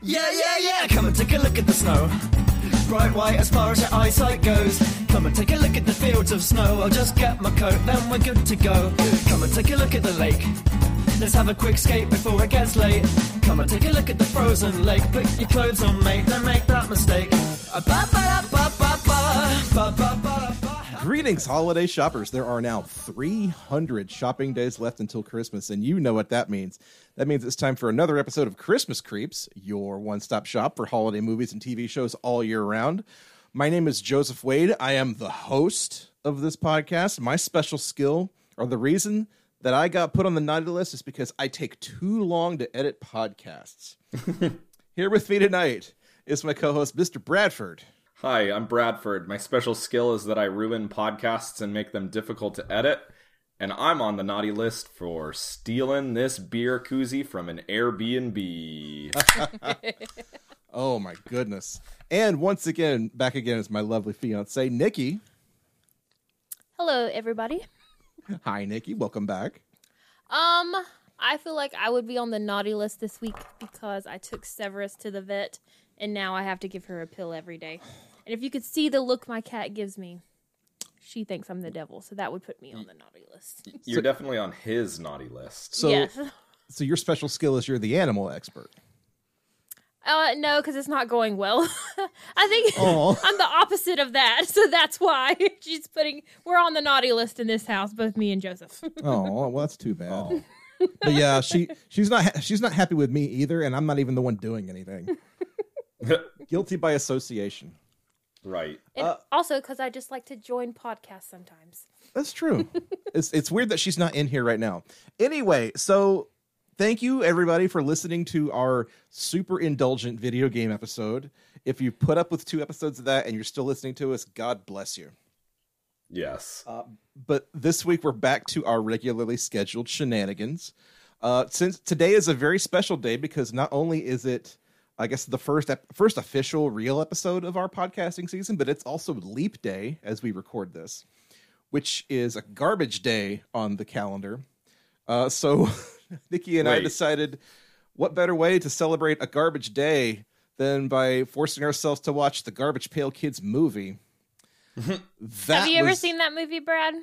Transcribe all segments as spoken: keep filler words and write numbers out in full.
Yeah, yeah, yeah, come and take a look at the snow. Bright white as far as your eyesight goes. Come and take a look at the fields of snow. I'll just get my coat, then we're good to go. Come and take a look at the lake. Let's have a quick skate before it gets late. Come and take a look at the frozen lake. Put your clothes on, mate, don't make that mistake. Greetings, holiday shoppers. There are now three hundred shopping days left until Christmas, and you know what that means. That means it's time for another episode of Christmas Creeps, your one-stop shop for holiday movies and T V shows all year round. My name is Joseph Wade. I am the host of this podcast. My special skill, or the reason that I got put on the naughty list, is because I take too long to edit podcasts. Here with me tonight is my co-host, Mister Bradford. Hi, I'm Bradford. My special skill is that I ruin podcasts and make them difficult to edit. And I'm on the naughty list for stealing this beer koozie from an Airbnb. Oh my goodness. And once again, back again is my lovely fiance, Nikki. Hello, everybody. Hi, Nikki. Welcome back. Um, I feel like I would be on the naughty list this week because I took Severus to the vet, and now I have to give her a pill every day. And if you could see the look my cat gives me, she thinks I'm the devil, so that would put me on the naughty list. You're so, definitely on his naughty list. So, yes. So your special skill is you're the animal expert. Uh, no, because it's not going well. I think Aww. I'm the opposite of that, so that's why she's putting. We're on the naughty list in this house, both me and Joseph. Oh, well, that's too bad. Oh. But yeah, she she's not ha- she's not happy with me either, and I'm not even the one doing anything. Guilty by association. Right. And uh, also, because I just like to join podcasts sometimes. That's true. it's it's weird that she's not in here right now. Anyway, so thank you everybody for listening to our super indulgent video game episode. If you put up with two episodes of that and you're still listening to us, God bless you. Yes. Uh, but this week we're back to our regularly scheduled shenanigans. Uh, since today is a very special day because not only is it, I guess, the first ep- first official real episode of our podcasting season, but it's also Leap Day as we record this, which is a garbage day on the calendar. Uh, so Nikki and Wait. I decided what better way to celebrate a garbage day than by forcing ourselves to watch the Garbage Pail Kids movie. Have you ever was... seen that movie, Brad?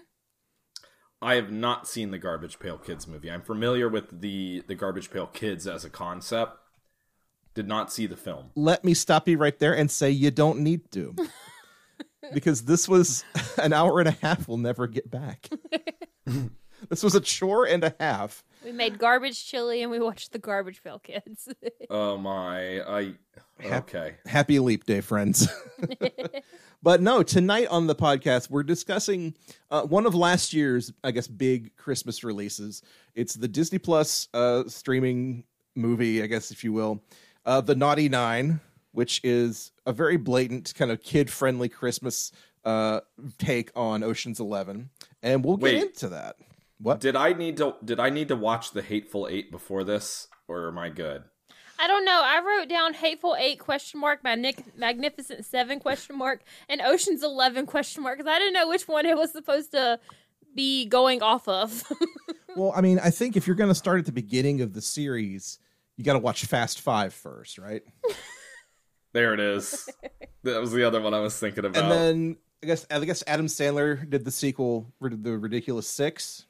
I have not seen the Garbage Pail Kids movie. I'm familiar with the, the Garbage Pail Kids as a concept. Did not see the film. Let me stop you right there and say you don't need to. Because this was an hour and a half we'll never get back. This was a chore and a half. We made garbage chili and we watched the Garbage Pail Kids. Oh my, I, okay. Happy Leap Day, friends. But no, tonight on the podcast, we're discussing uh, one of last year's, I guess, big Christmas releases. It's the Disney Plus uh, streaming movie, I guess, if you will. Uh, the Naughty Nine, which is a very blatant kind of kid-friendly Christmas uh, take on Ocean's Eleven, and we'll get Wait, into that. What did I need to? Did I need to watch The Hateful Eight before this, or am I good? I don't know. I wrote down Hateful Eight question mark, Mag- Magnificent Seven question mark, and Ocean's Eleven question mark because I didn't know which one it was supposed to be going off of. Well, I mean, I think if you're going to start at the beginning of the series, you got to watch Fast Five first, right? There it is. That was the other one I was thinking about. And then I guess I guess Adam Sandler did the sequel, The Ridiculous Six.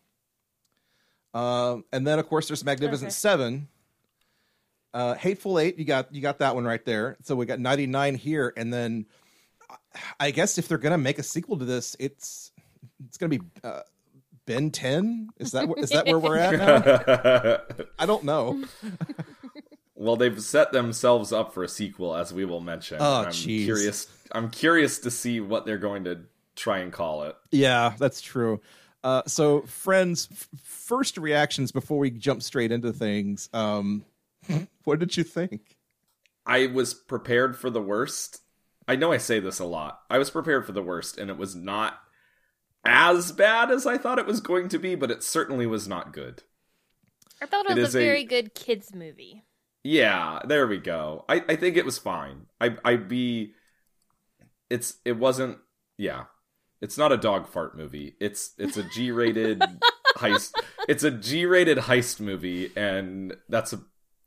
Um, and then of course there's Magnificent okay. Seven. Uh, Hateful Eight, you got you got that one right there. So we got ninety-nine here, and then I guess if they're gonna make a sequel to this, it's it's gonna be uh, Ben ten. Is that is that where we're at now? I don't know. Well, they've set themselves up for a sequel, as we will mention. Oh, I'm geez. curious. I'm curious to see what they're going to try and call it. Yeah, that's true. Uh, so, friends, f- first reactions before we jump straight into things. Um, what did you think? I was prepared for the worst. I know I say this a lot. I was prepared for the worst, and it was not as bad as I thought it was going to be, but it certainly was not good. I thought it, it was a very a... good kids movie. Yeah, there we go. I, I think it was fine. I I'd be. It's it wasn't. Yeah, it's not a dog fart movie. It's it's a G-rated heist. It's a G-rated heist movie, and that's a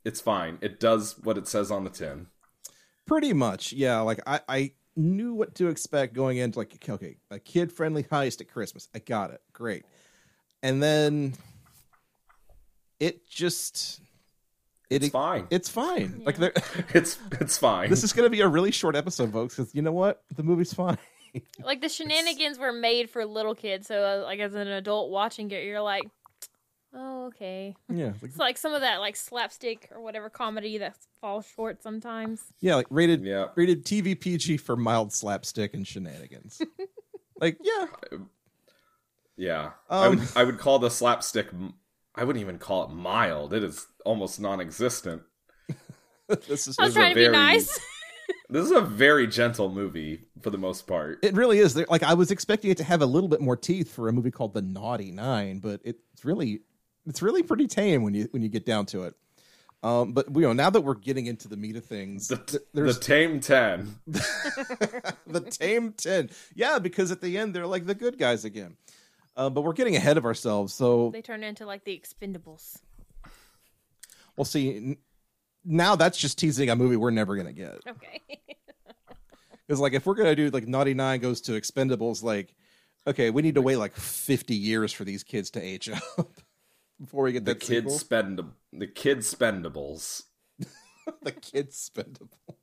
it's fine. It does what it says on the tin. Pretty much, yeah. Like I, I knew what to expect going into like, okay, a kid-friendly heist at Christmas. I got it, great. And then it just, It's it, fine. It's fine. Yeah. Like there, It's it's fine. this is going to be a really short episode, folks. Because you know what, the movie's fine. Like the shenanigans were made for little kids, so uh, like as an adult watching it, you're like, oh okay. Yeah, like, It's like some of that like slapstick or whatever comedy that falls short sometimes. yeah, like rated, Yeah. rated T V P G for mild slapstick and shenanigans. Like, yeah, Yeah, I would Um, I would call the slapstick. m- I wouldn't even call it mild. It is almost non-existent. this is I was This is a trying to be very- nice. This is a very gentle movie for the most part. It really is. There- Like I was expecting it to have a little bit more teeth for a movie called The Naughty Nine, but it's really, it's really pretty tame when you when you get down to it. Um, but you know, now that we're getting into the meat of things, the, th- the there's tame ten. the tame ten. Yeah, because at the end they're like the good guys again. Uh, but we're getting ahead of ourselves. So They turn into like the Expendables. we'll see. N- Now that's just teasing a movie we're never gonna get. Okay. Because like if we're gonna do like Naughty Nine goes to Expendables, like okay, we need to wait like fifty years for these kids to age up before we get The that kids sequel. spend the kids spendables. The kids Spendable.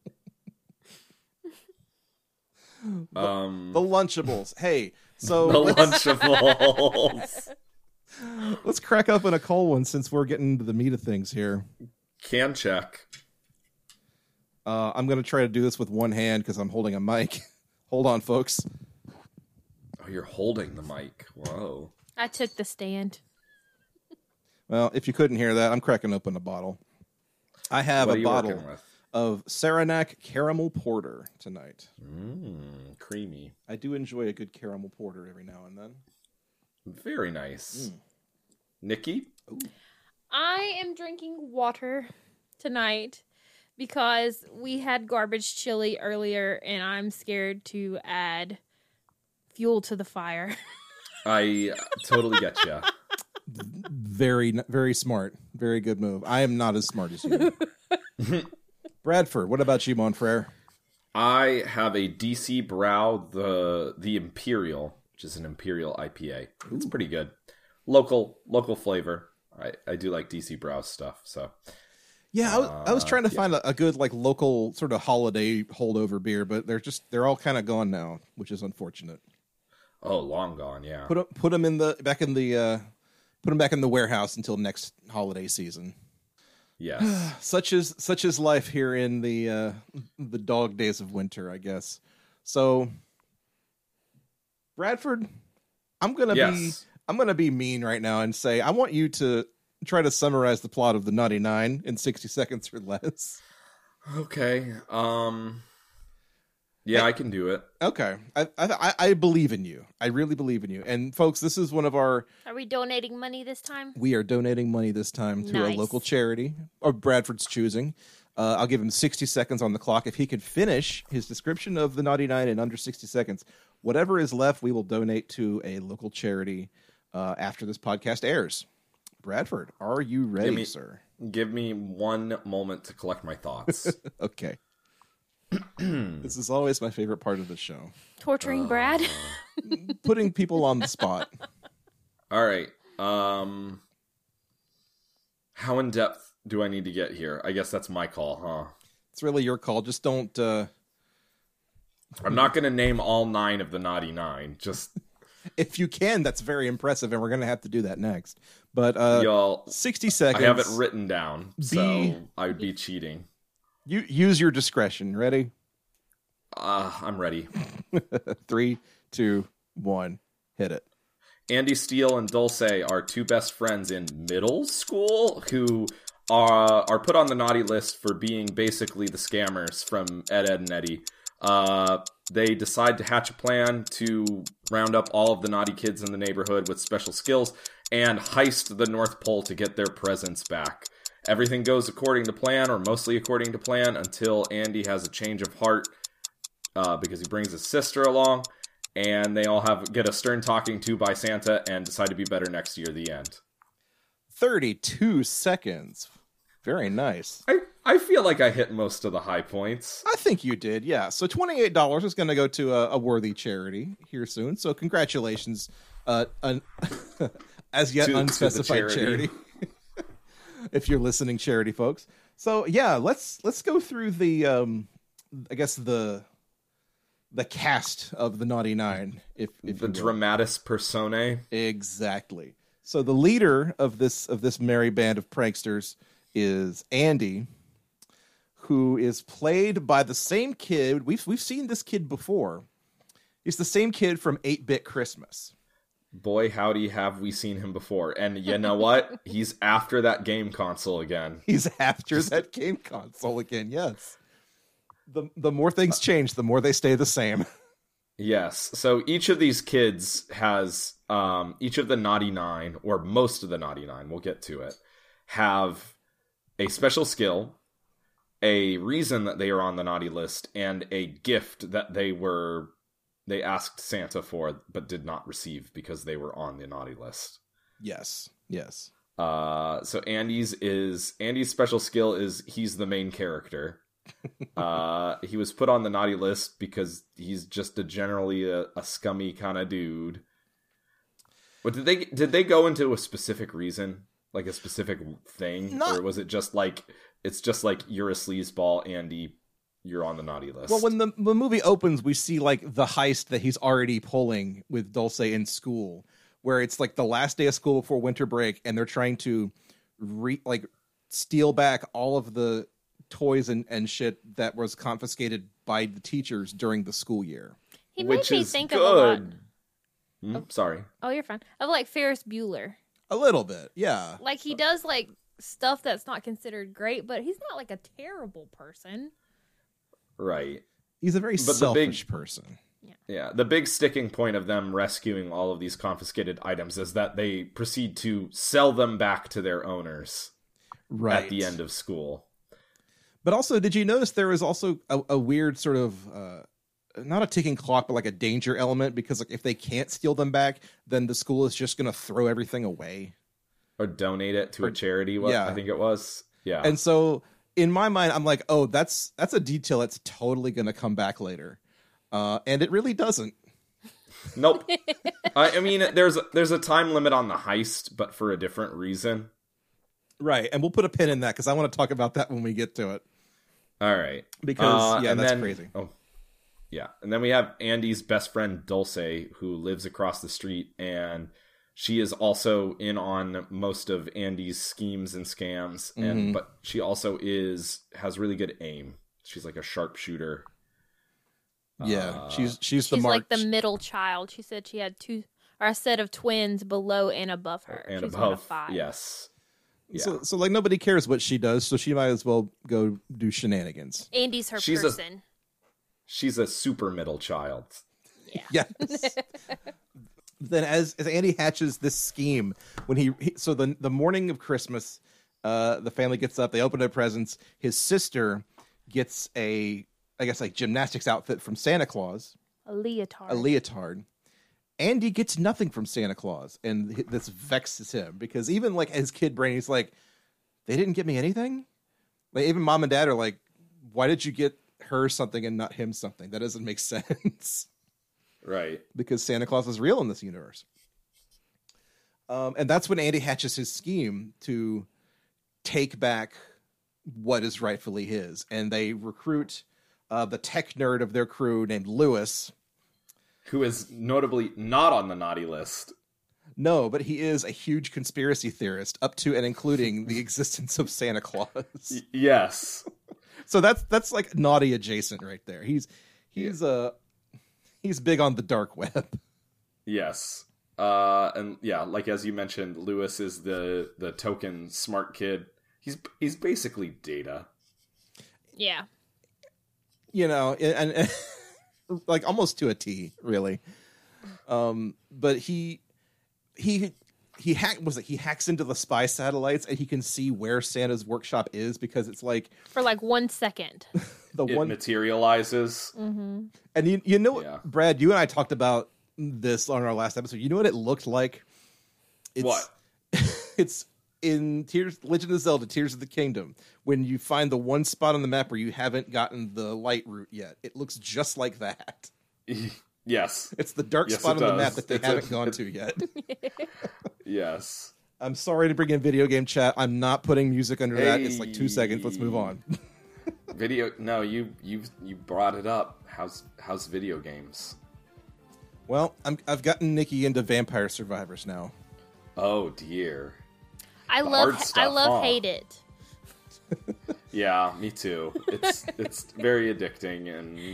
Um, The Lunchables. Hey, so the let's, Lunchables. let's crack up in a cold one since we're getting into the meat of things here. Can check. Uh, I'm gonna try to do this with one hand because I'm holding a mic. Hold on, folks. Oh, you're holding the mic. Whoa. I took the stand. Well, if you couldn't hear that, I'm cracking open a bottle. I have What are a you bottle working with? of Saranac Caramel Porter tonight. Mmm, creamy. I do enjoy a good caramel porter every now and then. Very nice. Mm. Nikki? I am drinking water tonight because we had garbage chili earlier and I'm scared to add fuel to the fire. I totally get you. Very, very smart. Very good move. I am not as smart as you. Bradford, what about you, Monfrere? I have a D C Brow, the the Imperial, which is an Imperial I P A. It's pretty good. Local local flavor. I, I do like D C Brow stuff, so Yeah, I was, I was Uh, trying to yeah. find a, a good like local sort of holiday holdover beer, but they're just they're all kind of gone now, which is unfortunate. oh, long gone, yeah. Put 'em- put them in the back in the uh, put them back in the warehouse until next holiday season. Yes. Such is such is life here in the uh, the dog days of winter, I guess. So, Bradford, I'm gonna be Yes. I'm gonna be mean right now and say I want you to try to summarize the plot of the Naughty Nine in sixty seconds or less. Okay. Um Yeah, I can do it. Okay, I, I I believe in you. I really believe in you. And folks, this is one of our. Are we donating money this time? We are donating money this time to Nice. a local charity of Bradford's choosing. Uh, I'll give him sixty seconds on the clock. If he can finish his description of the Naughty Nine in under sixty seconds, whatever is left, we will donate to a local charity uh, after this podcast airs. Bradford, are you ready, me- sir? Give me one moment to collect my thoughts. Okay. This is always my favorite part of the show. Torturing Brad? Putting people on the spot. All right. Um How in depth do I need to get here? I guess that's my call, huh? It's really your call. Just don't. Uh, I'm not going to name all nine of the Naughty Nine. Just if you can, that's very impressive, and we're going to have to do that next. But uh, y'all. sixty seconds. I have it written down, Be- so I would be cheating. You use your discretion. Ready? Uh, I'm ready. Three, two, one. Hit it. Andy Steele and Dulce are two best friends in middle school who are are put on the naughty list for being basically the scammers from Ed, Ed, and Eddie. Uh, they decide to hatch a plan to round up all of the naughty kids in the neighborhood with special skills and heist the North Pole to get their presents back. Everything goes according to plan, or mostly according to plan, until Andy has a change of heart uh, because he brings his sister along. And they all have get a stern talking to by Santa and decide to be better next year. The end. thirty-two seconds. Very nice. I, I feel like I hit most of the high points. I think you did, yeah. So twenty-eight dollars is going to go to a, a worthy charity here soon. So congratulations, uh, un- as yet To- to the unspecified charity. charity. If you're listening, charity folks. So yeah, let's let's go through the, um, I guess the the cast of the Naughty Nine. If, if The you will. dramatis personae. Exactly. So the leader of this of this merry band of pranksters is Andy, who is played by the same kid. We've we've seen this kid before. He's the same kid from eight-Bit Christmas. Boy, howdy, have we seen him before. And you know what? He's after that game console again. He's after that game console again. Yes. The the more things change, the more they stay the same. Yes. So each of these kids has, um, each of the Naughty Nine, or most of the Naughty Nine, we'll get to it, have a special skill, a reason that they are on the naughty list, and a gift that they were they asked Santa for but did not receive because they were on the naughty list. Yes. Yes. Uh, so Andy's is Andy's special skill is he's the main character. uh, he was put on the naughty list because he's just a generally a, a scummy kind of dude. But did they did they go into a specific reason, like a specific thing, Not- or was it just like it's just like you're a sleazeball, Andy, you're on the naughty list? Well, when the, the movie opens, we see like the heist that he's already pulling with Dulce in school, where it's like the last day of school before winter break, and they're trying to re- like steal back all of the toys and, and shit that was confiscated by the teachers during the school year. He which made me is think of a lot. good. Hmm, sorry. Oh, you're fine. Of like Ferris Bueller. A little bit, yeah. Like he does like stuff that's not considered great, but he's not like a terrible person. Right. He's a very But the selfish big- person. Yeah, the big sticking point of them rescuing all of these confiscated items is that they proceed to sell them back to their owners Right. at the end of school. But also, did you notice there was also a, a weird sort of uh, not a ticking clock, but like a danger element? Because like if they can't steal them back, then the school is just going to throw everything away. Or donate it to Or- a charity, what yeah. I think it was. Yeah. And so in my mind, I'm like, oh, that's that's a detail that's totally going to come back later, uh, and it really doesn't. Nope. I, I mean, there's there's a time limit on the heist, but for a different reason. Right, and we'll put a pin in that because I want to talk about that when we get to it. All right. Because Uh, yeah, and that's then- crazy. Oh, yeah. And then we have Andy's best friend Dulce, who lives across the street, and she is also in on most of Andy's schemes and scams. And Mhm. but she also is has really good aim. She's like a sharpshooter. Yeah, Uh, she's she's the She's mark. like the middle child. She said she had two or a set of twins below and above her. and She's one of above. five. Yes. Yeah. So so like nobody cares what she does, so she might as well go do shenanigans. Andy's her She's a- person. She's a super middle child. Yeah. Yes. Then as, as Andy hatches this scheme, when he, he so the the morning of Christmas, uh, the family gets up, they open their presents. His sister gets a, I guess like gymnastics outfit from Santa Claus, A leotard. a leotard. Andy gets nothing from Santa Claus, and h- this vexes him because even like his kid brain, he's like, they didn't get me anything. Like even mom and dad are like, why did you get her something and not him something? That doesn't make sense. Right. Because Santa Claus is real in this universe. Um, and that's when Andy hatches his scheme to take back what is rightfully his. And they recruit uh, the tech nerd of their crew named Lewis. Who is notably not on the naughty list. No, but he is a huge conspiracy theorist, up to and including the existence of Santa Claus. Y- yes. So that's that's like naughty adjacent right there. He's he's uh he's big on the dark web. Yes. Uh, and yeah, like as you mentioned, Lewis is the the token smart kid. He's he's basically Data. Yeah. You know, and, and like almost to a T, really. Um, but he he he hack was it he hacks into the spy satellites and he can see where Santa's workshop is because it's like For like one second. the It one materializes. Mm-hmm. and you you know Yeah. Brad, you and I talked about this on our last episode. You know what it looked like? It's, What? It's in Tears Legend of Zelda Tears of the Kingdom, when you find the one spot on the map where you haven't gotten the light route yet, it looks just like that. Yes. It's the dark Yes, spot it on the does. map that they It's haven't a- gone it- to yet. Yes. I'm sorry to bring in video game chat. I'm not putting music under that. It's like two seconds. Let's move on. Video no, you you you brought it up. How's how's video games? Well, I'm, I've gotten Nikki into Vampire Survivors now. Oh dear. I The love hard stuff, I love huh? hate it. Yeah, me too. It's it's very addicting and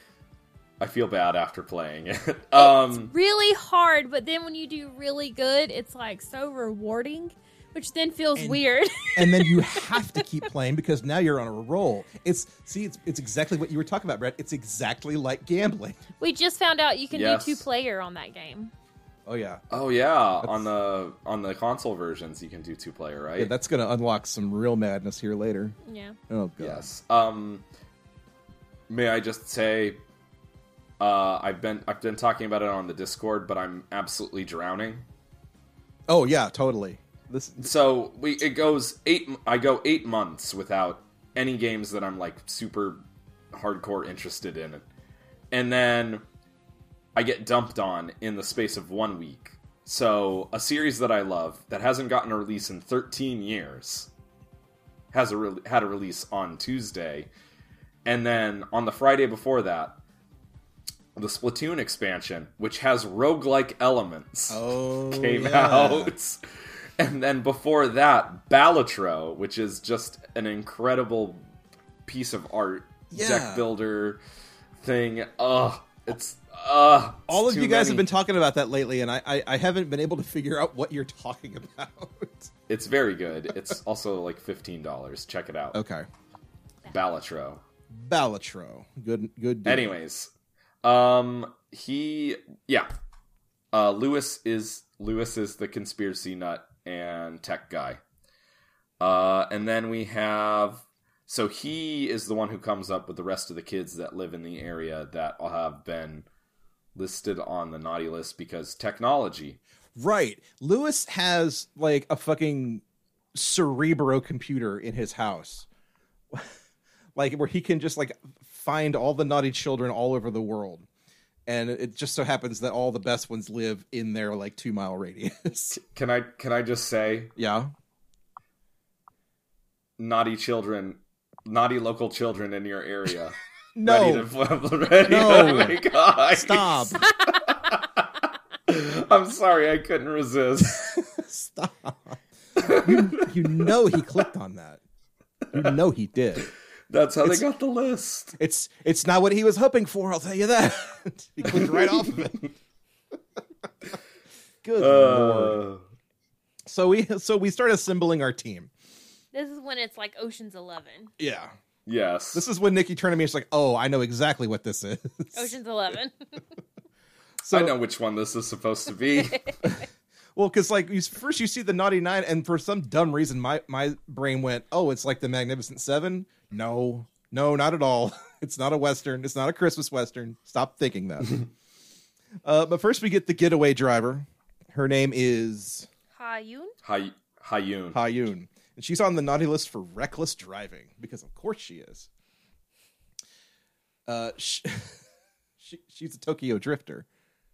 I feel bad after playing it. Um Really hard, but then when you do really good, it's like so rewarding, which then feels And- weird. And then you have to keep playing because now you're on a roll. It's see, it's it's exactly what you were talking about, Brett. It's exactly like gambling. We just found out you can Yes. do two player on that game. Oh yeah, Oh yeah, on the on the console versions you can do two player, right? yeah. That's gonna unlock some real madness here later. Yeah. Oh god. Yes. Um may I just say uh I've been I've been talking about it on the Discord, but I'm absolutely drowning. Oh yeah, totally. This So we it goes eight. I go eight months without any games that I'm like super hardcore interested in, and then I get dumped on in the space of one week. So a series that I love that hasn't gotten a release in thirteen years has a re- had a release on Tuesday, and then on the Friday before that, the Splatoon expansion, which has roguelike elements, oh came yeah. out. And then before that, Balatro, which is just an incredible piece of art, Yeah. deck builder thing. Ugh, it's ugh. it's All of too you guys have many. been talking about that lately, and I, I I haven't been able to figure out what you're talking about. It's very good. It's also like fifteen dollars. Check it out. Okay, Balatro. Balatro, good good. deal. Anyways, um, he yeah, uh, Lewis is Lewis is the conspiracy nut and tech guy. Uh, and then we have so he is the one who comes up with the rest of the kids that live in the area that have been listed on the naughty list because technology. Right. Lewis has like a fucking Cerebro computer in his house. Like where he can just like find all the naughty children all over the world. And it just so happens that all the best ones live in their like two mile radius. Can I can I just say Yeah. naughty children, naughty local children in your area. No. Ready to, ready No. to make eyes. Stop. I'm sorry, I couldn't resist. Stop. You, you know he clicked on that. You know he did. That's how It's- they got the list. It's it's not what he was hoping for, I'll tell you that. He clicked right off of it. Good lord. Uh, So we so we start assembling our team. This is when it's like Ocean's Eleven. Yeah. yes. This is when Nikki turned to me and she's like, oh, I know exactly what this is. Ocean's Eleven. So, I know which one this is supposed to be. Well, because like you, first you see the Naughty Nine, and for some dumb reason, my, my brain went, oh, it's like the Magnificent Seven. No, no, not at all. It's not a Western. It's not a Christmas Western. Stop thinking that. uh, but first we get the getaway driver. Her name is Hayun? Hay- Hayun. Hayun. And she's on the naughty list for reckless driving, because of course she is. Uh, she, she she's a Tokyo drifter.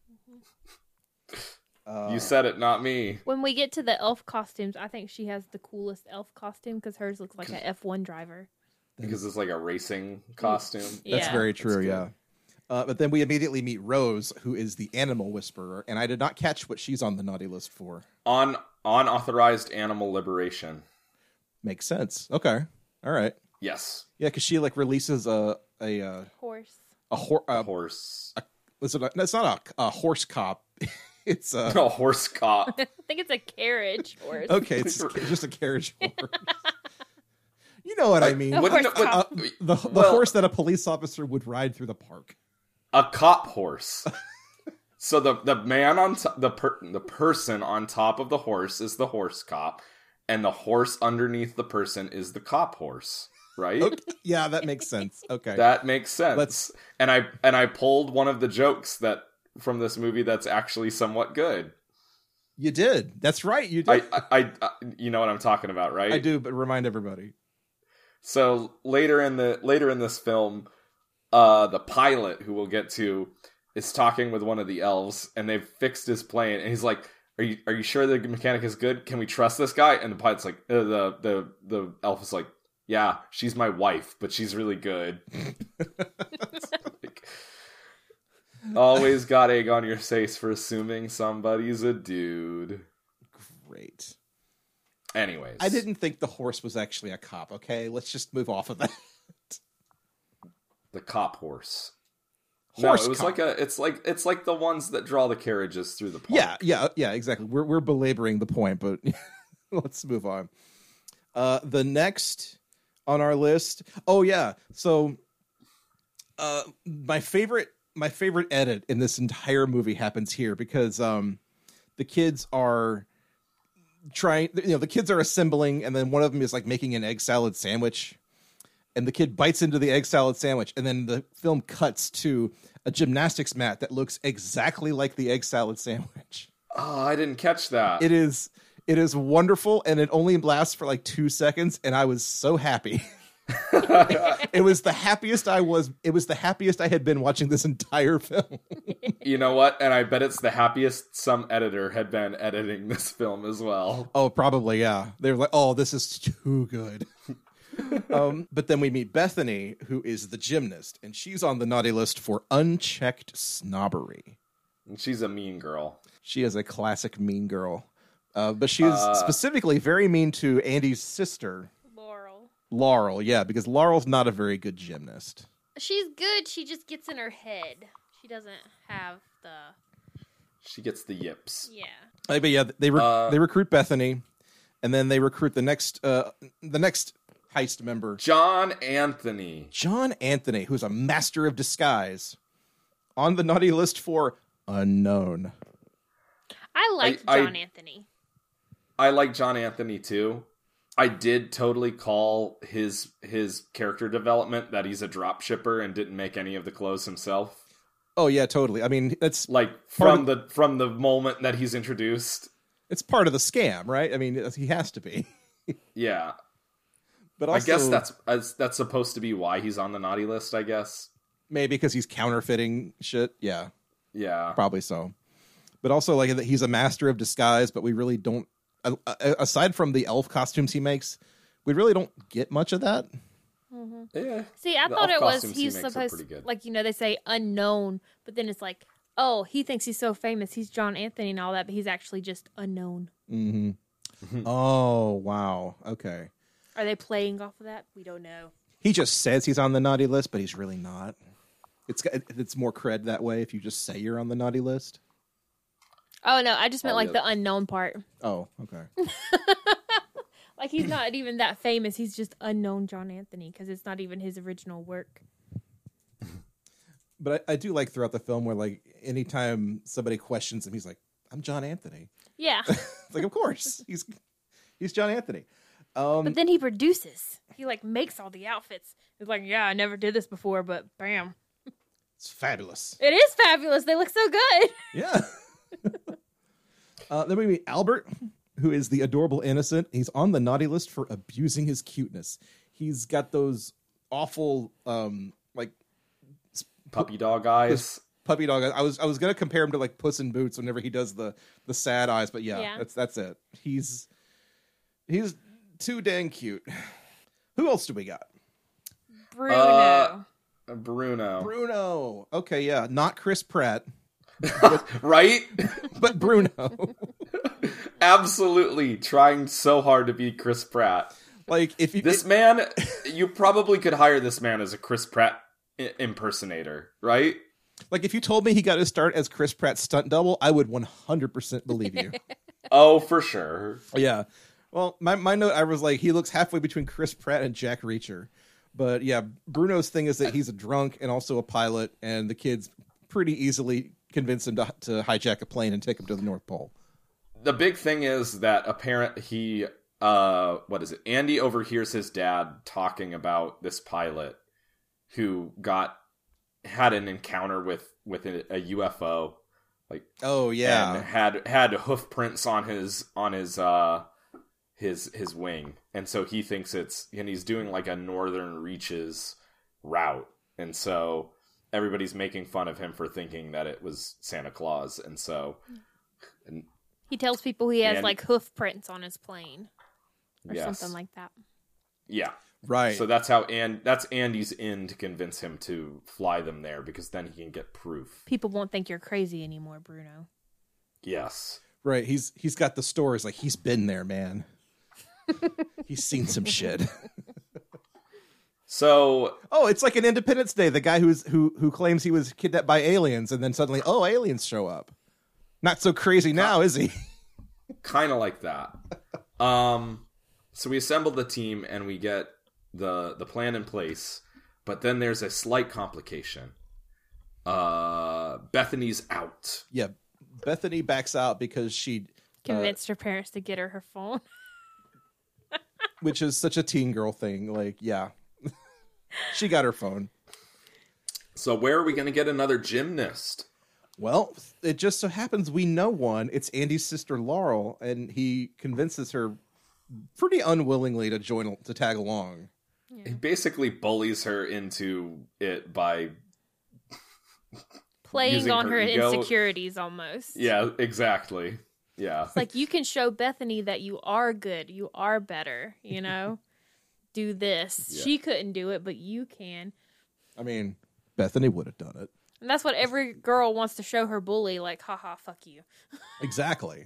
Uh, You said it, not me. When we get to the elf costumes, I think she has the coolest elf costume because hers looks like an F one driver. Because it's like a racing costume. That's Yeah. very true, good. yeah. Uh, but then we immediately meet Rose, who is the animal whisperer, and I did not catch what she's on the naughty list for. On unauthorized animal liberation. Makes sense. Okay, all right. Yes. Yeah, because she like releases a a uh, Horse. a, hor- A a horse. Is it a, no, it's not a, a horse cop. It's a A horse cop. I think it's a carriage horse. okay. It's just a carriage horse. You know what I mean? A Wouldn't horse it- cop. Uh, the the Well- horse that a police officer would ride through the park. A cop horse. So the the man on to- the per- the person on top of the horse is the horse cop, and the horse underneath the person is the cop horse. Right? Okay. Yeah, that makes sense. Okay. That makes sense. Let's- And I and I pulled one of the jokes that from this movie that's actually somewhat good. You did. That's right. You did. I, I, I, you know what I'm talking about, right? I do, but remind everybody. So later in the later in this film, uh, the pilot, who we'll get to, is talking with one of the elves, and they've fixed his plane, and he's like, "Are you are you sure the mechanic is good? Can we trust this guy?" And the pilot's like, uh, the the the elf is like, "Yeah, she's my wife, but she's really good." Like, always got egg on your face for assuming somebody's a dude. Great. Anyways, I didn't think the horse was actually a cop. Okay, let's just move off of that. The cop horse. Horse no, it was cop. like a. It's like it's like the ones that draw the carriages through the park. Yeah, yeah, yeah, exactly. We're we're belaboring the point, but let's move on. Uh, the next on our list. Oh yeah, so uh, my favorite my favorite edit in this entire movie happens here because um, the kids are trying. You know, the kids are assembling, and then one of them is like making an egg salad sandwich. And the kid bites into the egg salad sandwich, and then the film cuts to a gymnastics mat that looks exactly like the egg salad sandwich. Oh, I didn't catch that. It is it is wonderful, and it only lasts for like two seconds, and I was so happy. It was the happiest I was. It was the happiest I had been watching this entire film. You know what? And I bet it's the happiest some editor had been editing this film as well. Oh, probably, yeah. They were like, "Oh, this is too good." um, but then we meet Bethany, who is the gymnast, and she's on the naughty list for unchecked snobbery. And she's a mean girl. She is a classic mean girl. Uh, but she is Uh, specifically very mean to Andy's sister, Laurel. Laurel. Yeah, because Laurel's not a very good gymnast. She's good. She just gets in her head. She doesn't have the. She gets the yips. Yeah. Uh, but yeah, they re- Uh, they recruit Bethany, and then they recruit the next uh, the next heist member, John Anthony. John Anthony, who's a master of disguise, on the naughty list for unknown. I liked I- I- John Anthony. I like John Anthony too. I did totally call his his character development that he's a drop shipper and didn't make any of the clothes himself. Oh yeah, totally. I mean, that's Like Part from of- the from the moment that he's introduced. it's part of the scam, right? I mean, he has to be. Yeah. But also, I guess that's that's that's supposed to be why he's on the naughty list, I guess. maybe because he's counterfeiting shit. Yeah, Yeah. probably so. But also, like, that he's a master of disguise, but we really don't. Uh, aside from the elf costumes he makes, we really don't get much of that. Yeah. See, I The thought elf it was costumes he he's makes are supposed pretty good. like you know they say unknown, but then it's like oh he thinks he's so famous he's John Anthony and all that, but he's actually just unknown. Mm-hmm. Oh wow. Okay. Are they playing off of that? We don't know. He just says he's on the naughty list, but he's really not. It's it's more cred that way if you just say you're on the naughty list. Oh no, I just meant Oh, like yeah. the unknown part. Oh, okay. Like he's not even that famous. He's just unknown John Anthony because it's not even his original work. But I, I do like throughout the film where, like, anytime somebody questions him, he's like, "I'm John Anthony." Yeah, It's like, of course, he's he's John Anthony. Um, but then he produces. He like makes all the outfits. It's like yeah, I never did this before, but bam, it's fabulous. it is fabulous. They look so good. Yeah. uh, then we meet Albert, who is the adorable innocent. He's on the naughty list for abusing his cuteness. He's got those awful, um, like Puppy dog eyes. puppy dog. I was I was gonna compare him to like Puss in Boots whenever he does the the sad eyes, but yeah, Yeah. that's that's it. He's he's too dang cute. Who else do we got? Bruno. Uh, Bruno. Bruno. Okay, yeah, not Chris Pratt, Right? but Bruno. Absolutely trying so hard to be Chris Pratt. Like if you This man, you probably could hire this man as a Chris Pratt i- impersonator, right? like if you told me he got his start as Chris Pratt's stunt double, I would one hundred percent believe you. Oh, for sure. Yeah. Well, my, my note, I was like, he looks halfway between Chris Pratt and Jack Reacher. But yeah, Bruno's thing is that he's a drunk and also a pilot, and the kids pretty easily convince him to, to hijack a plane and take him to the North Pole. The big thing is that apparent he, uh, what is it? Andy overhears his dad talking about this pilot who got had an encounter with with a, a U F O like Oh and yeah, had had hoof prints on his on his uh his his wing, and so he thinks it's and he's doing like a Northern Reaches route, and so everybody's making fun of him for thinking that it was Santa Claus, and so and He tells people he has And- like hoof prints on his plane or yes, something like that. yeah. right. So that's how and that's Andy's in to convince him to fly them there, because then he can get proof. People won't think you're crazy anymore, Bruno. Yes. Right. He's he's got the stories. Like, he's been there, man. He's seen some shit. So Oh, it's like an Independence Day. The guy who's who who claims he was kidnapped by aliens, and then suddenly, oh, aliens show up. Not so crazy now, is he? kind of like that. Um, so we assemble the team and we get the the plan in place, but then there's a slight complication. Uh, Bethany's out. Yeah. Bethany backs out because she, Convinced her parents to get her her phone. which is such a teen girl thing. Like, yeah, she got her phone. So where are we going to get another gymnast? Well, it just so happens we know one. It's Andy's sister Laurel, and he convinces her pretty unwillingly to join to tag along. He basically bullies her into it by Playing using on her her ego. insecurities almost. yeah, exactly. Yeah. It's like, you can show Bethany that you are good. You are better, you know? Do this. Yeah. She couldn't do it, but you can. I mean, Bethany would have done it. And that's what every girl wants to show her bully, like, haha, fuck you. Exactly.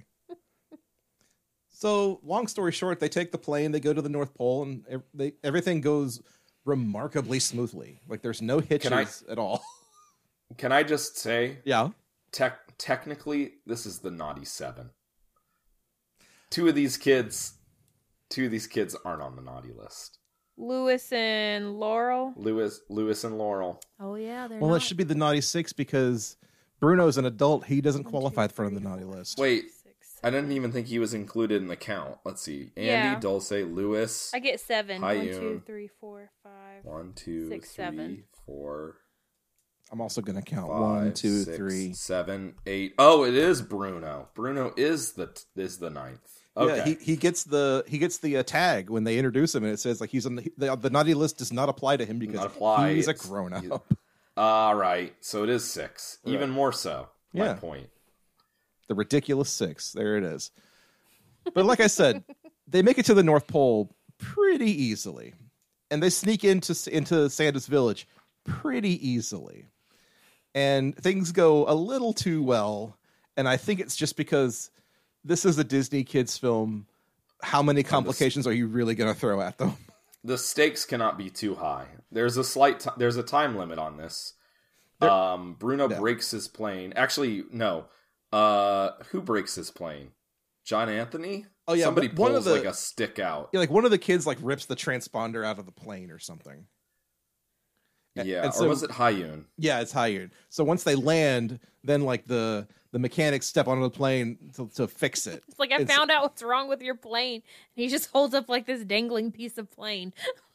So, long story short, they take the plane, they go to the North Pole, and ev- they, everything goes remarkably smoothly. Like, there's no hitches I- at all. Can I just say, Yeah. tech technically, this is the naughty seven. Two of these kids, two of these kids aren't on the naughty list. Lewis and Laurel. Lewis, Lewis and Laurel. Oh, yeah, they're Well, not. it should be the naughty six because Bruno's an adult. He doesn't One, qualify two, for the three, naughty four, list. Wait, six, I didn't even think he was included in the count. Let's see. Andy, Yeah. Dulce, Lewis. I get seven. One, Hayun. two, three, four, five. One, two, Six, three, seven. four, I'm also going to count five, one, two, six, three. seven, eight. Oh, it is Bruno. Bruno is the is the ninth. Okay. Yeah, he, he gets the he gets the uh, tag when they introduce him, and it says like he's on the, the the naughty list does not apply to him because Not apply, he's a it's- grown up. he- All right. So it is six. Right. Even more so. My Yeah. point. The ridiculous six. There it is. But like I said, they make it to the North Pole pretty easily, and they sneak into into Santa's village pretty easily, and things go a little too well. And I think it's just because this is a Disney kids film. How many complications are you really going to throw at them? The stakes cannot be too high. There's a slight ti there's a time limit on this. There- um Bruno Yeah. breaks his plane. Actually, no. Uh who breaks his plane? John Anthony? Oh, yeah, Somebody but one pulls of the- like a stick out. Yeah, like one of the kids like rips the transponder out of the plane or something. A- Yeah, and or so- was it Hayun? Yeah, it's hired. So once they land, then like the the mechanics step onto the plane to, to fix it. It's like, I It's- found out what's wrong with your plane. And he just holds up like this dangling piece of plane.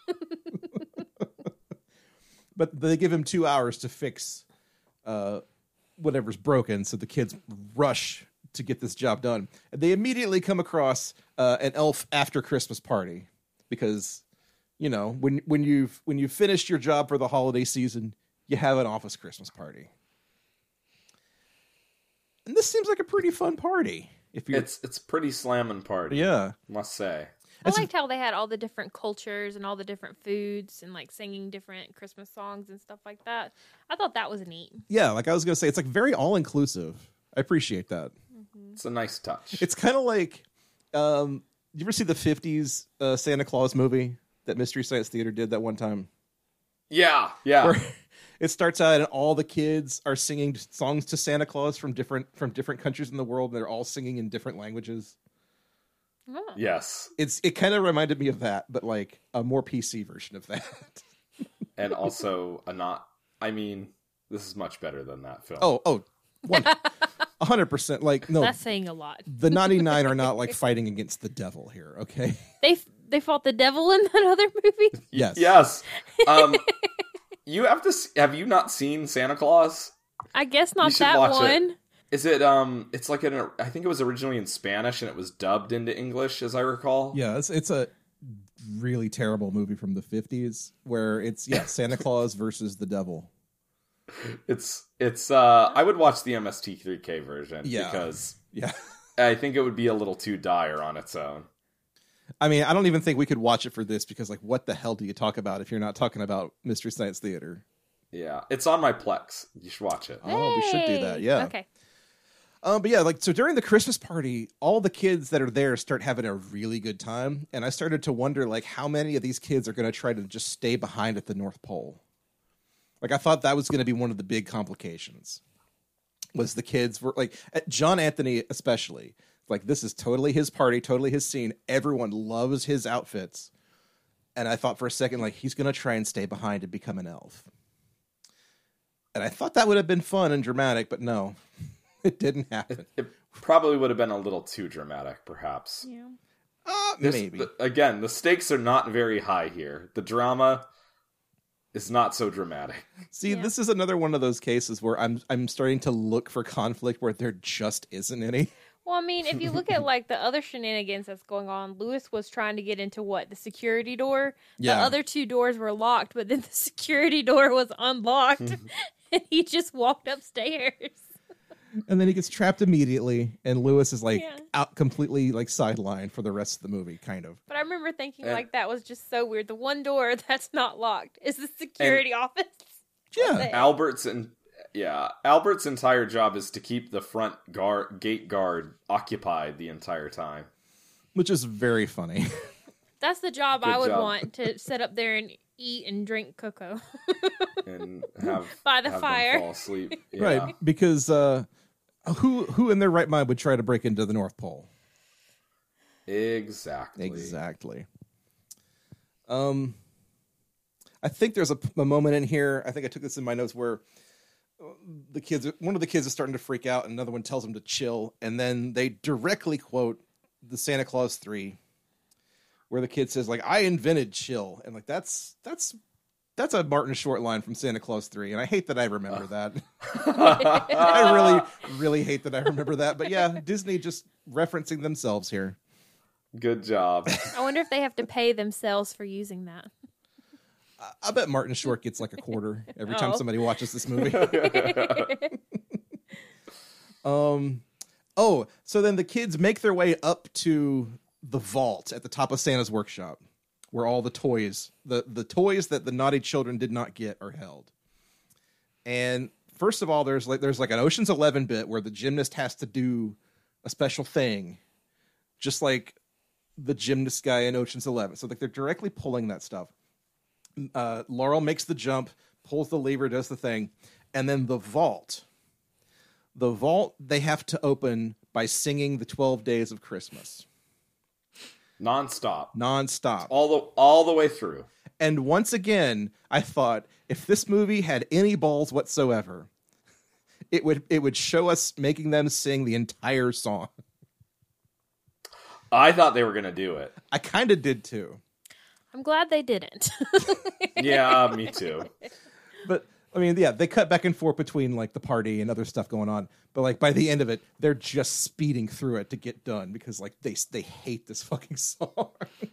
But they give him two hours to fix uh, whatever's broken. So the kids rush to get this job done. And they immediately come across uh, an elf after Christmas party because, you know, when when you've when you've finished your job for the holiday season, you have an office Christmas party. And this seems like a pretty fun party. If you, It's it's pretty slamming party. yeah, Must say. I It's a- liked how they had all the different cultures and all the different foods and like singing different Christmas songs and stuff like that. I thought that was neat. yeah. Like I was gonna say, it's like very all inclusive. I appreciate that. It's a nice touch. It's kind of like, um, you ever see the fifties uh, Santa Claus movie that Mystery Science Theater did that one time? yeah, yeah. Where it starts out and all the kids are singing songs to Santa Claus from different from different countries in the world, and they're all singing in different languages. Oh. Yes. It's it kind of reminded me of that, but like a more P C version of that. And also a not I mean, this is much better than that film. oh, oh, one, a hundred percent. Like no, That's saying a lot. the ninety-nine are not like fighting against the devil here. Okay. They they fought the devil in that other movie. Yes. Yes. Um you have to s- have you not seen Santa Claus? I guess not should that watch it. one. Is it, um, it's like, an, I think it was originally in Spanish and it was dubbed into English, as I recall. Yeah, it's, it's a really terrible movie from the fifties where it's, yeah, Santa Claus versus the devil. It's, it's, uh, I would watch the M S T three K version Yeah. because Yeah. I think it would be a little too dire on its own. I mean, I don't even think we could watch it for this because, like, what the hell do you talk about if you're not talking about Mystery Science Theater? Yeah, it's on my Plex. You should watch it. Oh, we should do Hey! that, yeah. Okay. Um, but yeah, like, so during the Christmas party, all the kids that are there start having a really good time. And I started to wonder, like, how many of these kids are going to try to just stay behind at the North Pole? Like, I thought that was going to be one of the big complications. Was the kids were like, John Anthony especially, like, this is totally his party, totally his scene. Everyone loves his outfits. And I thought for a second, like, he's going to try and stay behind and become an elf. And I thought that would have been fun and dramatic, but no, it didn't happen. It probably would have been a little too dramatic, perhaps. Yeah. Uh, This- maybe. the- again, the stakes are not very high here. The drama is not so dramatic. See, Yeah. this is another one of those cases where I'm I'm starting to look for conflict where there just isn't any. Well, I mean, if you look at like the other shenanigans that's going on, Lewis was trying to get into what, the security door. Yeah. The other two doors were locked, but then the security door was unlocked, and he just walked upstairs. And then he gets trapped immediately, and Lewis is like Yeah. out completely like sidelined for the rest of the movie, kind of. But I remember thinking And- like that was just so weird. The one door that's not locked is the security office. Yeah. the- Albert's and yeah, Albert's entire job is to keep the front guard gate guard occupied the entire time. Which is very funny. That's the job Good I would job. want, to sit up there and eat and drink cocoa. And have By the have them fire. fall asleep. Yeah. Right. Because uh who who in their right mind would try to break into the North Pole? Exactly. Exactly. Um, I think there's a, a moment in here. I think I took this in my notes where uh, the kids, one of the kids is starting to freak out, and another one tells him to chill, and then they directly quote the Santa Claus three, where the kid says, "Like, I invented chill," and like that's that's that's a Martin Short line from Santa Claus three, and I hate that I remember that. I really, really hate that I remember that. But yeah, Disney just referencing themselves here. Good job. I wonder if they have to pay themselves for using that. I bet Martin Short gets like a quarter every time Oh. somebody watches this movie. um, oh, so then the kids make their way up to the vault at the top of Santa's workshop, where all the toys, the the toys that the naughty children did not get, are held. And first of all, there's like there's like an Ocean's Eleven bit where the gymnast has to do a special thing, just like the gymnast guy in Ocean's Eleven. So like they're directly pulling that stuff. Uh, Laurel makes the jump, pulls the lever, does the thing, and then the vault. The vault they have to open by singing the twelve Days of Christmas Nonstop. nonstop. All the all the way through. And once again, I thought if this movie had any balls whatsoever, it would it would show us making them sing the entire song. I thought they were gonna do it. I kind of did too. I'm glad they didn't. Yeah, me too. But I mean, yeah, they cut back and forth between like the party and other stuff going on. But like by the end of it, they're just speeding through it to get done because like they they hate this fucking song.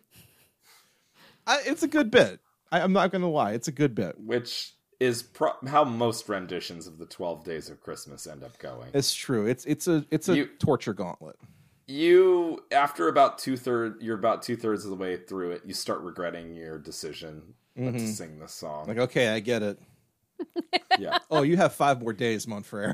I, it's a good bit. I, I'm not gonna lie, it's a good bit. Which is pro- how most renditions of the twelve Days of Christmas end up going. It's true. It's it's a it's a You- torture gauntlet. You, after about two thirds, you're about two thirds of the way through it. You start regretting your decision not to sing this song. Like, okay, I get it. Yeah, Oh, you have five more days, Montfrere.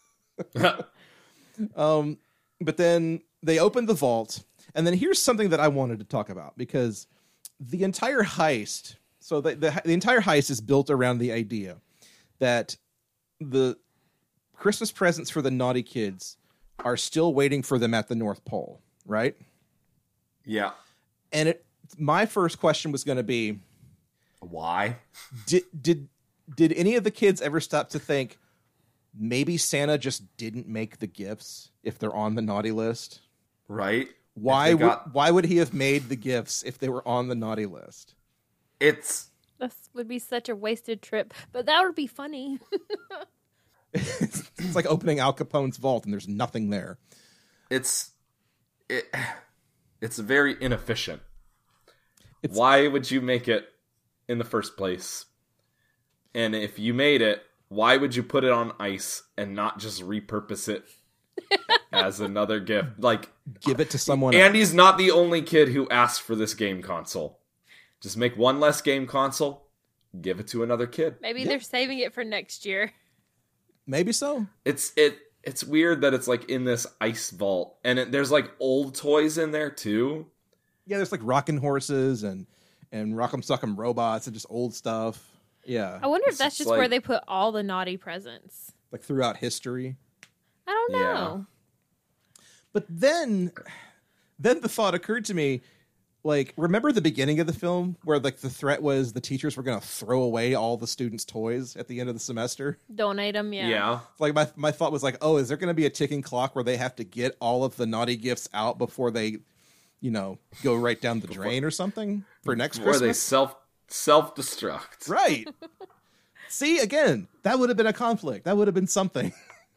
Um, but then they opened the vault, and then here's something that I wanted to talk about because the entire heist. So the the, the entire heist is built around the idea that the Christmas presents for the naughty kids are still waiting for them at the North Pole, right? yeah. And it. My first question was going to be, Why? did did did any of the kids ever stop to think maybe Santa just didn't make the gifts if they're on the naughty list? Right? Why If they would got- why would he have made the gifts if they were on the naughty list? It's This would be such a wasted trip, but that would be funny. it's, it's like opening Al Capone's vault and there's nothing there. It's it, it's very inefficient. It's, Why would you make it in the first place? And if you made it, why would you put it on ice and not just repurpose it as another gift? Like, give it to someone Andy's else. not the only kid who asked for this game console. Just make one less game console, give it to another kid. Maybe Yeah. they're saving it for next year. Maybe so. It's it. It's weird that it's like in this ice vault, and it, there's like old toys in there too. Yeah, there's like rockin' horses and and rock'em sock'em robots and just old stuff. Yeah, I wonder if It's that's just just where like- they put all the naughty presents. like throughout history. I don't Yeah. know. But then, then the thought occurred to me, like, remember the beginning of the film where like the threat was the teachers were going to throw away all the students' toys at the end of the semester? Donate them, yeah. Yeah. Like my my thought was like, oh, is there going to be a ticking clock where they have to get all of the naughty gifts out before they, you know, go right down the drain or something for next Where they Christmas? self self destruct. Right. See, again, that would have been a conflict. That would have been something.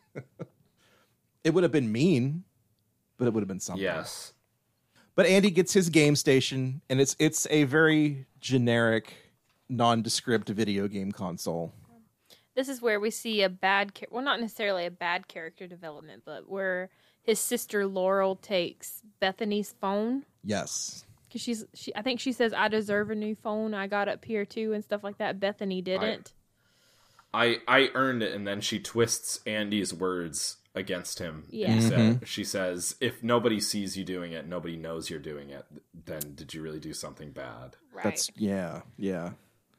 It would have been mean, but it would have been something. Yes. But Andy gets his game station, and it's it's a very generic, nondescript video game console. This is where we see a bad, char- well, not necessarily a bad character development, but where his sister Laurel takes Bethany's phone. Yes. Because she's, she, I think she says, I deserve a new phone. I got up here too, and stuff like that. Bethany didn't. I I earned it, and then she twists Andy's words against him. Yeah. He Mhm. said, she says, if nobody sees you doing it, nobody knows you're doing it, then did you really do something bad? Right. That's yeah, yeah.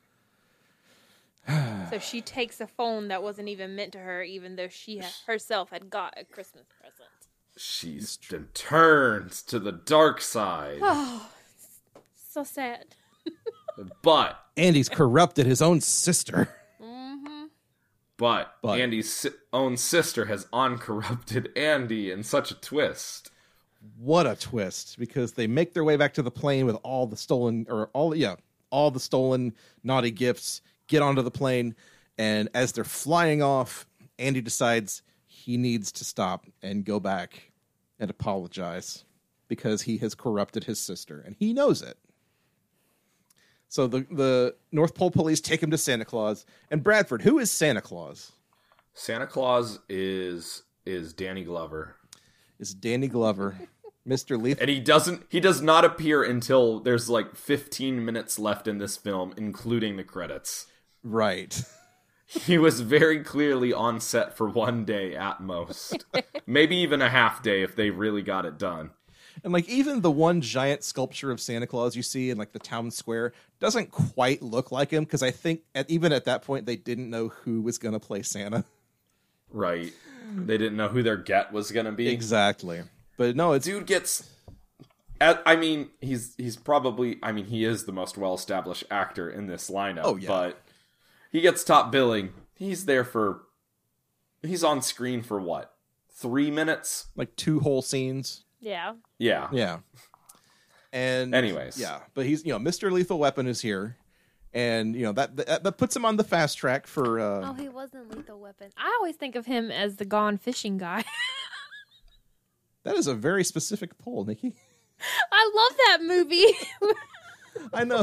So she takes a phone that wasn't even meant to her, even though she ha- herself had got a Christmas present. She's been turned to the dark side. Oh, so sad. But Andy's corrupted his own sister. Mm-hmm. But, But- Andy's si- own sister has uncorrupted Andy in such a twist. What a twist! Because they make their way back to the plane with all the stolen, or all yeah, all the stolen naughty gifts. Get onto the plane, and as they're flying off, Andy decides he needs to stop and go back and apologize because he has corrupted his sister, and he knows it. So the the North Pole police take him to Santa Claus. And Bradford, who is Santa Claus? Santa Claus is is Danny Glover. Is Danny Glover, Mister Lethal. And he doesn't he does not appear until there's like fifteen minutes left in this film, including the credits. Right. He was very clearly on set for one day at most. Maybe even a half day if they really got it done. And like even the one giant sculpture of Santa Claus you see in like the town square doesn't quite look like him, because I think at, even at that point they didn't know who was going to play Santa. Right. They didn't know who their get was going to be. Exactly. But no, it's Dude gets at, I mean, he's he's probably I mean, he is the most well-established actor in this lineup, Oh, yeah. but he gets top billing. He's there for he's on screen for what? three minutes? like two whole scenes. Yeah. Yeah. Yeah. And Anyways. yeah, but he's, you know, Mister Lethal Weapon is here, and you know that that, that puts him on the fast track for uh Oh, he wasn't Lethal Weapon. I always think of him as the Gone Fishing guy. that is a very specific poll, Nikki. I love that movie. I know.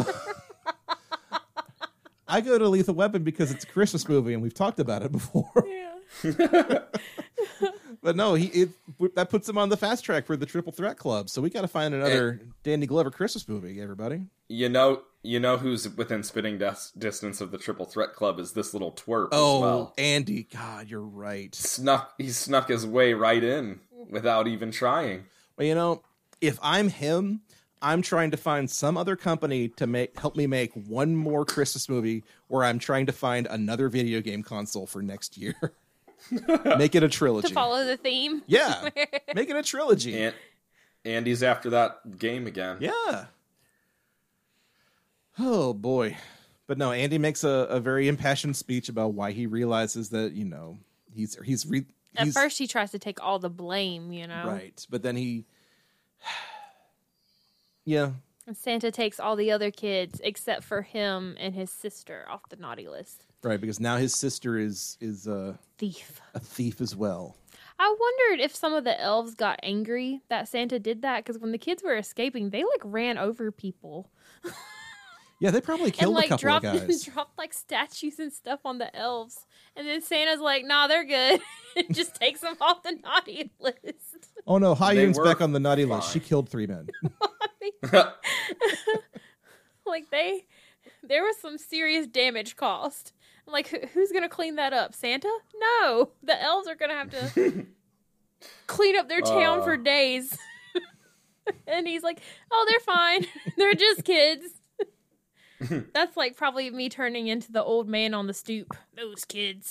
I go to Lethal Weapon because it's a Christmas movie, and we've talked about it before. Yeah. But no, he it, that puts him on the fast track for the Triple Threat Club. So we got to find another Danny Glover Christmas movie, everybody. You know, you know who's within spitting dis- distance of the Triple Threat Club is this little twerp Oh, as well. Andy, God, you're right. Snuck, he snuck his way right in without even trying. Well, you know, if I'm him, I'm trying to find some other company to make help me make one more Christmas movie where I'm trying to find another video game console for next year. Make it a trilogy. To follow the theme. Yeah, make it a trilogy. And Andy's after that game again. Yeah. Oh boy. But no, Andy makes a, a very impassioned speech about why he realizes that, you know, he's he's re, At he's first, he tries to take all the blame, you know? right, but then he yeah, And Santa takes all the other kids except for him and his sister off the naughty list. Right, because now his sister is is uh, Thief. a thief as well. I wondered if some of the elves got angry that Santa did that, because when the kids were escaping, they like ran over people Yeah, they probably and killed like a couple dropped of guys. dropped like statues and stuff on the elves. And then Santa's like, "Nah, they're good." And just takes them off the naughty list. Oh no, They Hyun's were back on the naughty list. fine. She killed three men. Like they, there was some serious damage caused. I'm like, who, who's gonna clean that up? Santa? No, the elves are gonna have to clean up their town Uh. for days. And he's like, "Oh, they're fine. They're just kids." That's like probably me turning into the old man on the stoop. Those kids.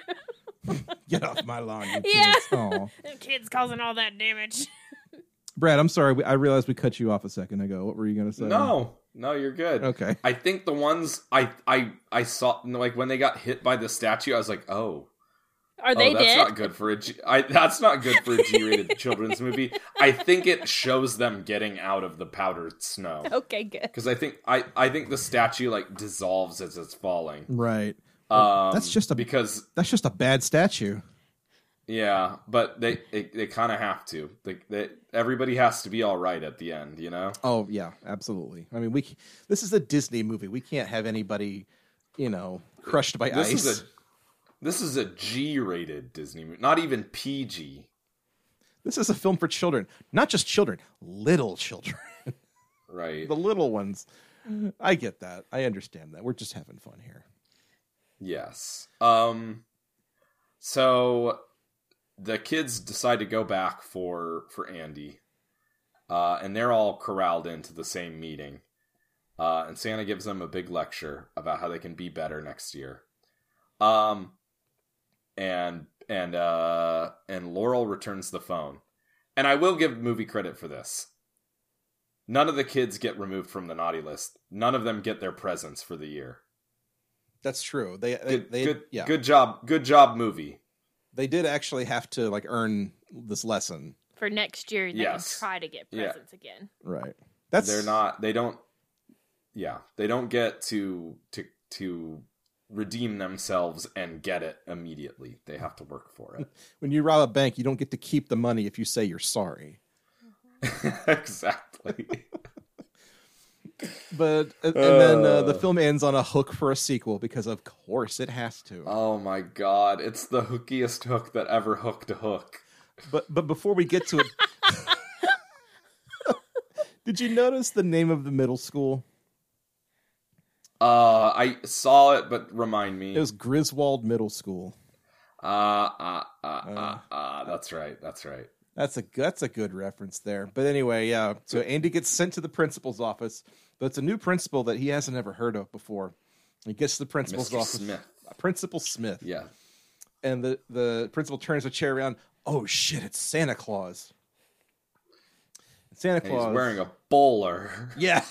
Get off my lawn, you Yeah. kids. Aw. Them kids causing all that damage. Brad, I'm sorry. we- I realized we cut you off a second ago. What were you going to say? No, no, you're good. Okay. I think the ones I I I saw like when they got hit by the statue, I was like, oh, Are they oh, that's dead? not good for a G. I, that's not good for a G-rated children's movie. I think it shows them getting out of the powdered snow Okay, good. because I think I I think the statue like dissolves as it's falling. Right. Um, that's just a- because That's just a bad statue. yeah, but they they, they kind of have to. They, they everybody has to be all right at the end, you know. Oh yeah, absolutely. I mean, we. c- This is a Disney movie. We can't have anybody, you know, crushed by This ice. is a this is a G-rated Disney movie, not even P G. This is a film for children, not just children, little children, Right. the little ones. I get that. I understand that. We're just having fun here. Yes. Um so the kids decide to go back for for Andy. Uh and they're all corralled into the same meeting. Uh and Santa gives them a big lecture about how they can be better next year. Um and and uh and Laurel returns the phone. And I will give movie credit for this. None of the kids get removed from the naughty list. None of them get their presents for the year. That's true. They, they, Good, they good, yeah, good job. Good job, movie. they did actually have to like earn this lesson, For next year, they Yes. can try to get Yeah. presents again. right? That's They're not. They don't. Yeah, they don't get to to to redeem themselves and get it immediately. They have to work for it. when you rob a bank, you don't get to keep the money if you say you're sorry. Exactly. But and then uh, the Uh. film ends on a hook for a sequel because of course it has to. Oh my god, it's the hookiest hook that ever hooked a hook. But but before we get to it, did you notice the name of the middle school? Uh, I saw it, but remind me. It was Griswold Middle School. Uh, uh, uh, uh, uh, that's right. That's right. That's a that's a good reference there. But anyway, yeah. So Andy gets sent to the principal's office, but it's a new principal that he hasn't ever heard of before. He gets to the principal's Mister office. Smith. Principal Smith. Yeah. And the, the principal turns the chair around. Oh shit, it's Santa Claus. Santa And Claus. he's wearing a bowler. Yeah.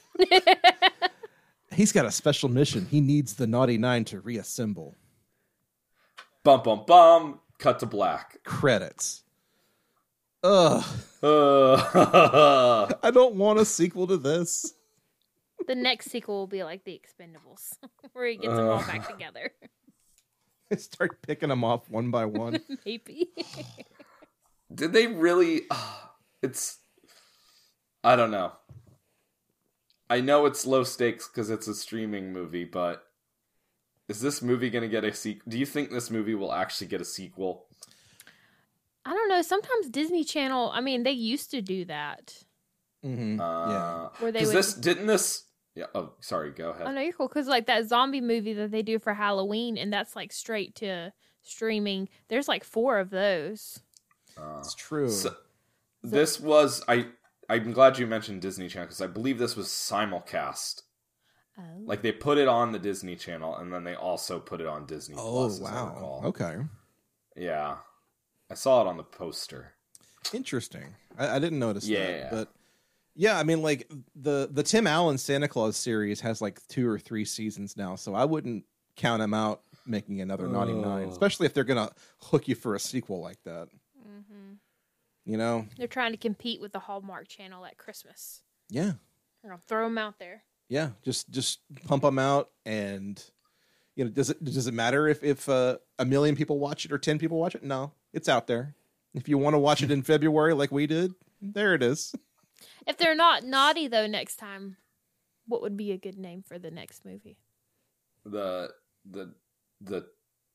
He's got a special mission. He needs the Naughty Nine to reassemble. Bum bum bum. Cut to black. Credits. Ugh. Uh, I don't want a sequel to this. The next sequel will be like The Expendables, where he gets them all back together. I start picking them off one by one. Maybe. did they really? Uh, it's. I don't know. I know it's low stakes because it's a streaming movie, but is this movie going to get a sequel? Do you think this movie will actually get a sequel? I don't know. Sometimes Disney Channel, I mean, they used to do that. Mm-hmm. Uh, yeah. Where they Because would- this didn't this. Yeah. Oh, sorry. Go ahead. Oh, no, you're cool. Because, like, that zombie movie that they do for Halloween, and that's, like, straight to streaming. There's, like, four of those. Uh, It's true. so- this was I. I'm glad you mentioned Disney Channel because I believe this was simulcast. Oh. Like they put it on the Disney Channel and then they also put it on Disney oh, Plus. as I wow. recall. Okay. Yeah, I saw it on the poster. Interesting. I, I didn't notice Yeah. that. But yeah, I mean, like the, the Tim Allen Santa Claus series has like two or three seasons now, so I wouldn't count him out making another Naughty Nine, Oh. especially if they're going to hook you for a sequel like that. Mm-hmm. You know? They're trying to compete with the Hallmark Channel at Christmas. Yeah. I'm gonna throw them out there. Yeah, just just pump them out, and you know, does it does it matter if if uh, a million people watch it or ten people watch it? No, it's out there. If you want to watch it in February, like we did, there it is. If they're not naughty though, next time, what would be a good name for the next movie? The the the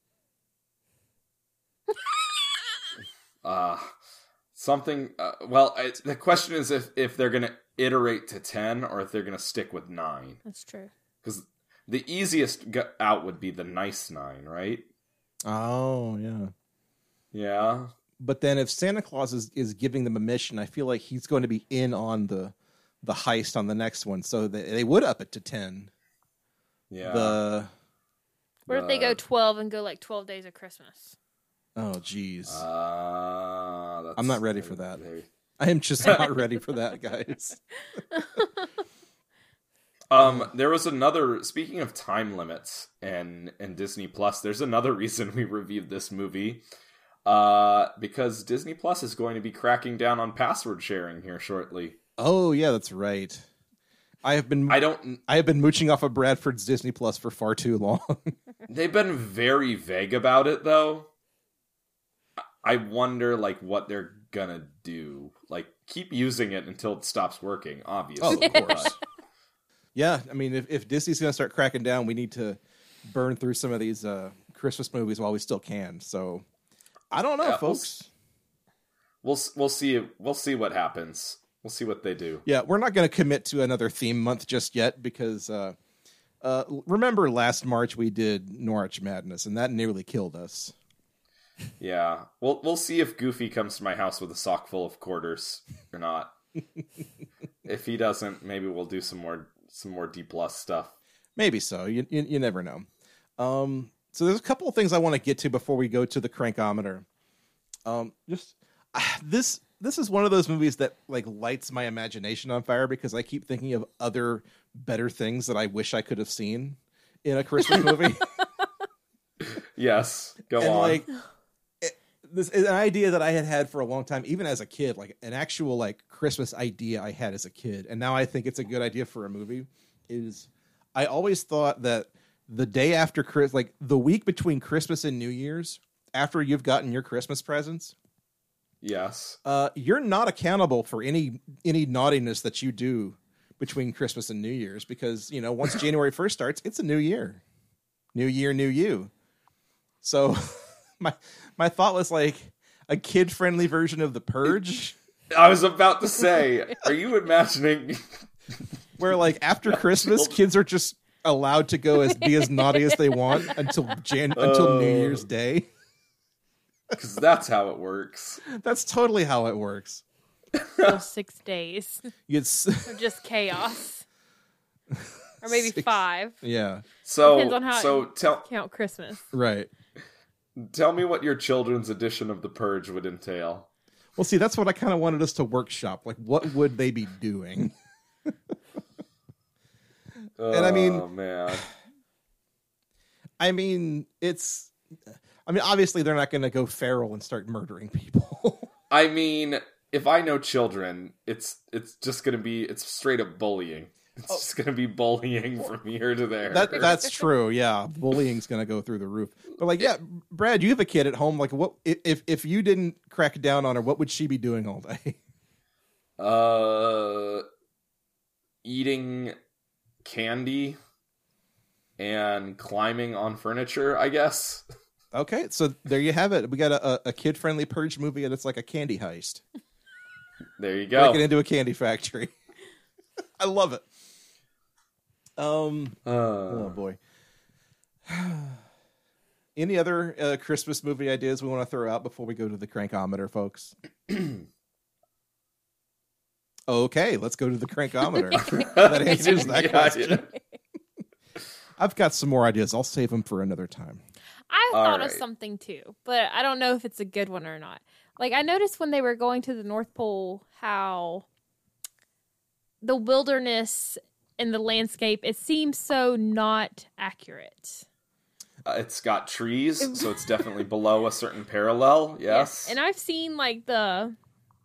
uh something. Uh, well, it's, the question is if if they're gonna iterate to ten or if they're gonna stick with nine. That's true. Because the easiest go- out would be the nice nine, right? Oh yeah. Yeah. But then if Santa Claus is, is giving them a mission, I feel like he's going to be in on the the heist on the next one, so they, they would up it to ten. Yeah. The What if they Uh, go twelve and go like twelve Days of Christmas? oh geez, Uh, that's, I'm not ready for that. very- I am just not ready for that, guys. Um, there was another. Speaking of time limits and and Disney Plus, there's another reason we reviewed this movie. Uh, because Disney Plus is going to be cracking down on password sharing here shortly. Oh yeah, that's right. I have been I don't. I have been mooching off of Bradford's Disney Plus for far too long. They've been very vague about it, though. I wonder, like, what they're gonna do. Like, keep using it until it stops working. Obviously, Oh, of course. but- Yeah, I mean, if, if Disney's going to start cracking down, we need to burn through some of these uh, Christmas movies while we still can. So, I don't know, Yeah, we'll folks. We'll we'll see. We'll see what happens. We'll see what they do. Yeah, we're not going to commit to another theme month just yet because uh, uh, remember last March we did Norwich Madness, and that nearly killed us. Yeah, we'll we'll see if Goofy comes to my house with a sock full of quarters or not. If he doesn't, maybe we'll do some more some more D plus stuff. Maybe so. You you, you never know. Um, so there's a couple of things I want to get to before we go to the crankometer. Um, just uh, this this is one of those movies that like lights my imagination on fire because I keep thinking of other better things that I wish I could have seen in a Christmas movie. Yes, go and on. like it, this is an idea that I had had for a long time, even as a kid, like an actual like Christmas idea I had as a kid, and now I think it's a good idea for a movie. Is I always thought that the day after Chris, like the week between Christmas and New Year's, after you've gotten your Christmas presents, Yes. uh, you're not accountable for any any naughtiness that you do between Christmas and New Year's because you know once January first starts, it's a new year, new year, new you. So my my thought was like a kid friendly version of The Purge, I was about to say, are you imagining? where like after Christmas, kids are just allowed to go as be as naughty as they want until Jan until New Year's Day. Because that's how it works. That's totally how it works. Those six days. It's Or just chaos. Or maybe Six. five. yeah, So, Depends on how so it- tell Count Christmas. right. tell me what your children's edition of The Purge would entail. Well, see, that's what I kind of wanted us to workshop. Like, what would they be doing? And I mean- oh man, I mean, it's. I mean, obviously, they're not going to go feral and start murdering people. I mean, if I know children, it's it's just gonna be it's straight up bullying. It's just gonna be bullying from here to there. that that's true. Yeah, bullying's going to go through the roof. But like, yeah, Brad, you have a kid at home. Like, what if if you didn't crack down on her? What would she be doing all day? uh, eating candy and climbing on furniture, I guess. Okay, so there you have it. We got a, a kid friendly Purge movie, and it's like a candy heist. There you go. Breaking into a candy factory. I love it. Um. Uh, Oh boy. Any other uh, Christmas movie ideas we want to throw out before we go to the crankometer, folks? Okay, let's go to the crankometer. That answers that Yeah, question. yeah. I've got some more ideas. I'll save them for another time. I All thought of right. something too, but I don't know if it's a good one or not. Like, I noticed when they were going to the North Pole how the wilderness and the landscape, it seems so not accurate. Uh, it's got trees, so it's definitely below a certain parallel. Yes. And I've seen like the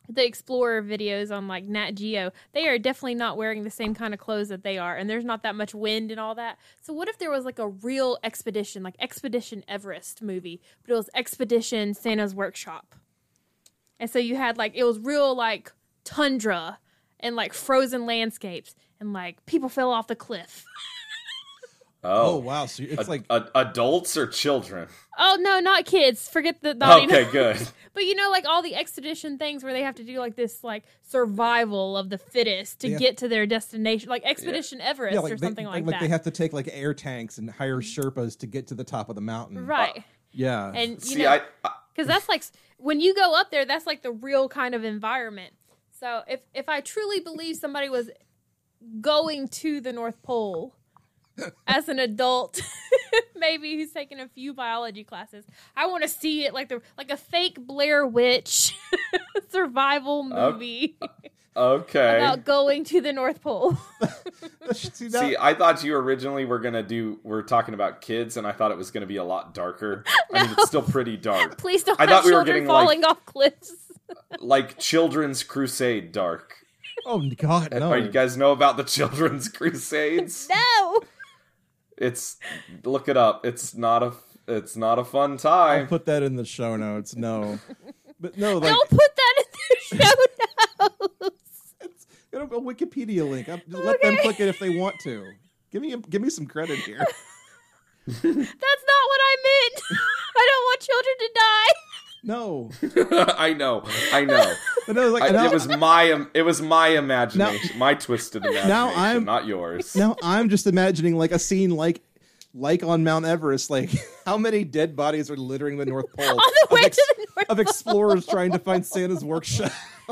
the Explorer videos on like Nat Geo, they are definitely not wearing the same kind of clothes that they are, and there's not that much wind and all that. So what if there was like a real expedition, like Expedition Everest movie, but it was Expedition Santa's Workshop, and so you had like it was real like tundra and like frozen landscapes, and like people fell off the cliff. Oh, Oh, wow. So it's A- like a- adults or children? Oh no, not kids. Forget the naughty. Okay, good. But you know, like all the expedition things where they have to do like this, like survival of the fittest to Yeah. get to their destination, like Expedition Everest yeah, like or they, something like, like, like that. they have to take like air tanks and hire Sherpas to get to the top of the mountain. Right, Yeah. and you See, know, I, I because that's like when you go up there, that's like the real kind of environment. So if if I truly believe somebody was going to the North Pole as an adult, maybe who's taking a few biology classes, I want to see it like the like a fake Blair Witch survival movie okay. about going to the North Pole. See, that, See, I thought you originally were gonna do. We're talking about kids, and I thought it was gonna be a lot darker. I mean, it's still pretty dark, Please don't I have thought we were children getting, like- falling off cliffs. like Children's Crusade dark. oh, God, no. Are you guys know about the Children's Crusades? No. It's look it up. It's not a. It's not a fun I'll time. put that in the show notes. No. But no, like, Don't put that in the show notes. it's got a Wikipedia link. I'm, just let them Okay. click it if they want to. Give me give me some credit here. That's not what I meant. I don't want children to die. No. I know. I know. But no, like, I, now, it was my. um, It was my imagination. my twisted imagination. now I'm- not yours. now I'm just imagining like a scene like like on Mount Everest, like how many dead bodies are littering the North Pole On the of, way ex- to the North of explorers trying to find Santa's workshop.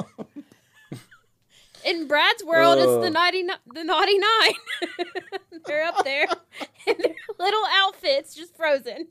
In Brad's world, it's the Ugh. naughty, the naughty nine. They're up there in their little outfits, just frozen.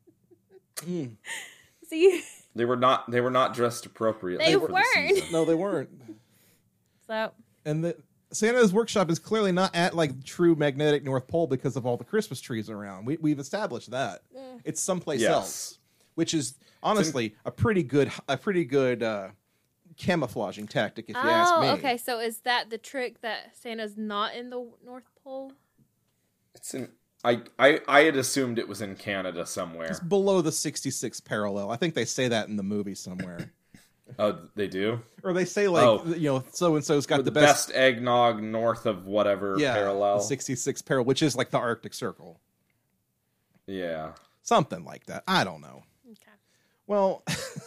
Mm. See, They were not. They were not dressed appropriately. They for the weren't. season. No, they weren't. so And the Santa's workshop is clearly not at like true magnetic North Pole because of all the Christmas trees around. We we've established that. It's someplace Yes. else, which is honestly a pretty good a pretty good uh, camouflaging tactic, if you ask oh, me. okay. So is that the trick that Santa's not in the North Pole? It's in. I, I I had assumed it was in Canada somewhere. It's below the sixty-six parallel. I think they say that in the movie somewhere. Oh, they do. Or they say like Oh. you know so and so's got With the the best, best eggnog north of whatever yeah parallel. the sixty-six parallel, which is like the Arctic Circle, Yeah. something like that. I don't know. Okay. Well,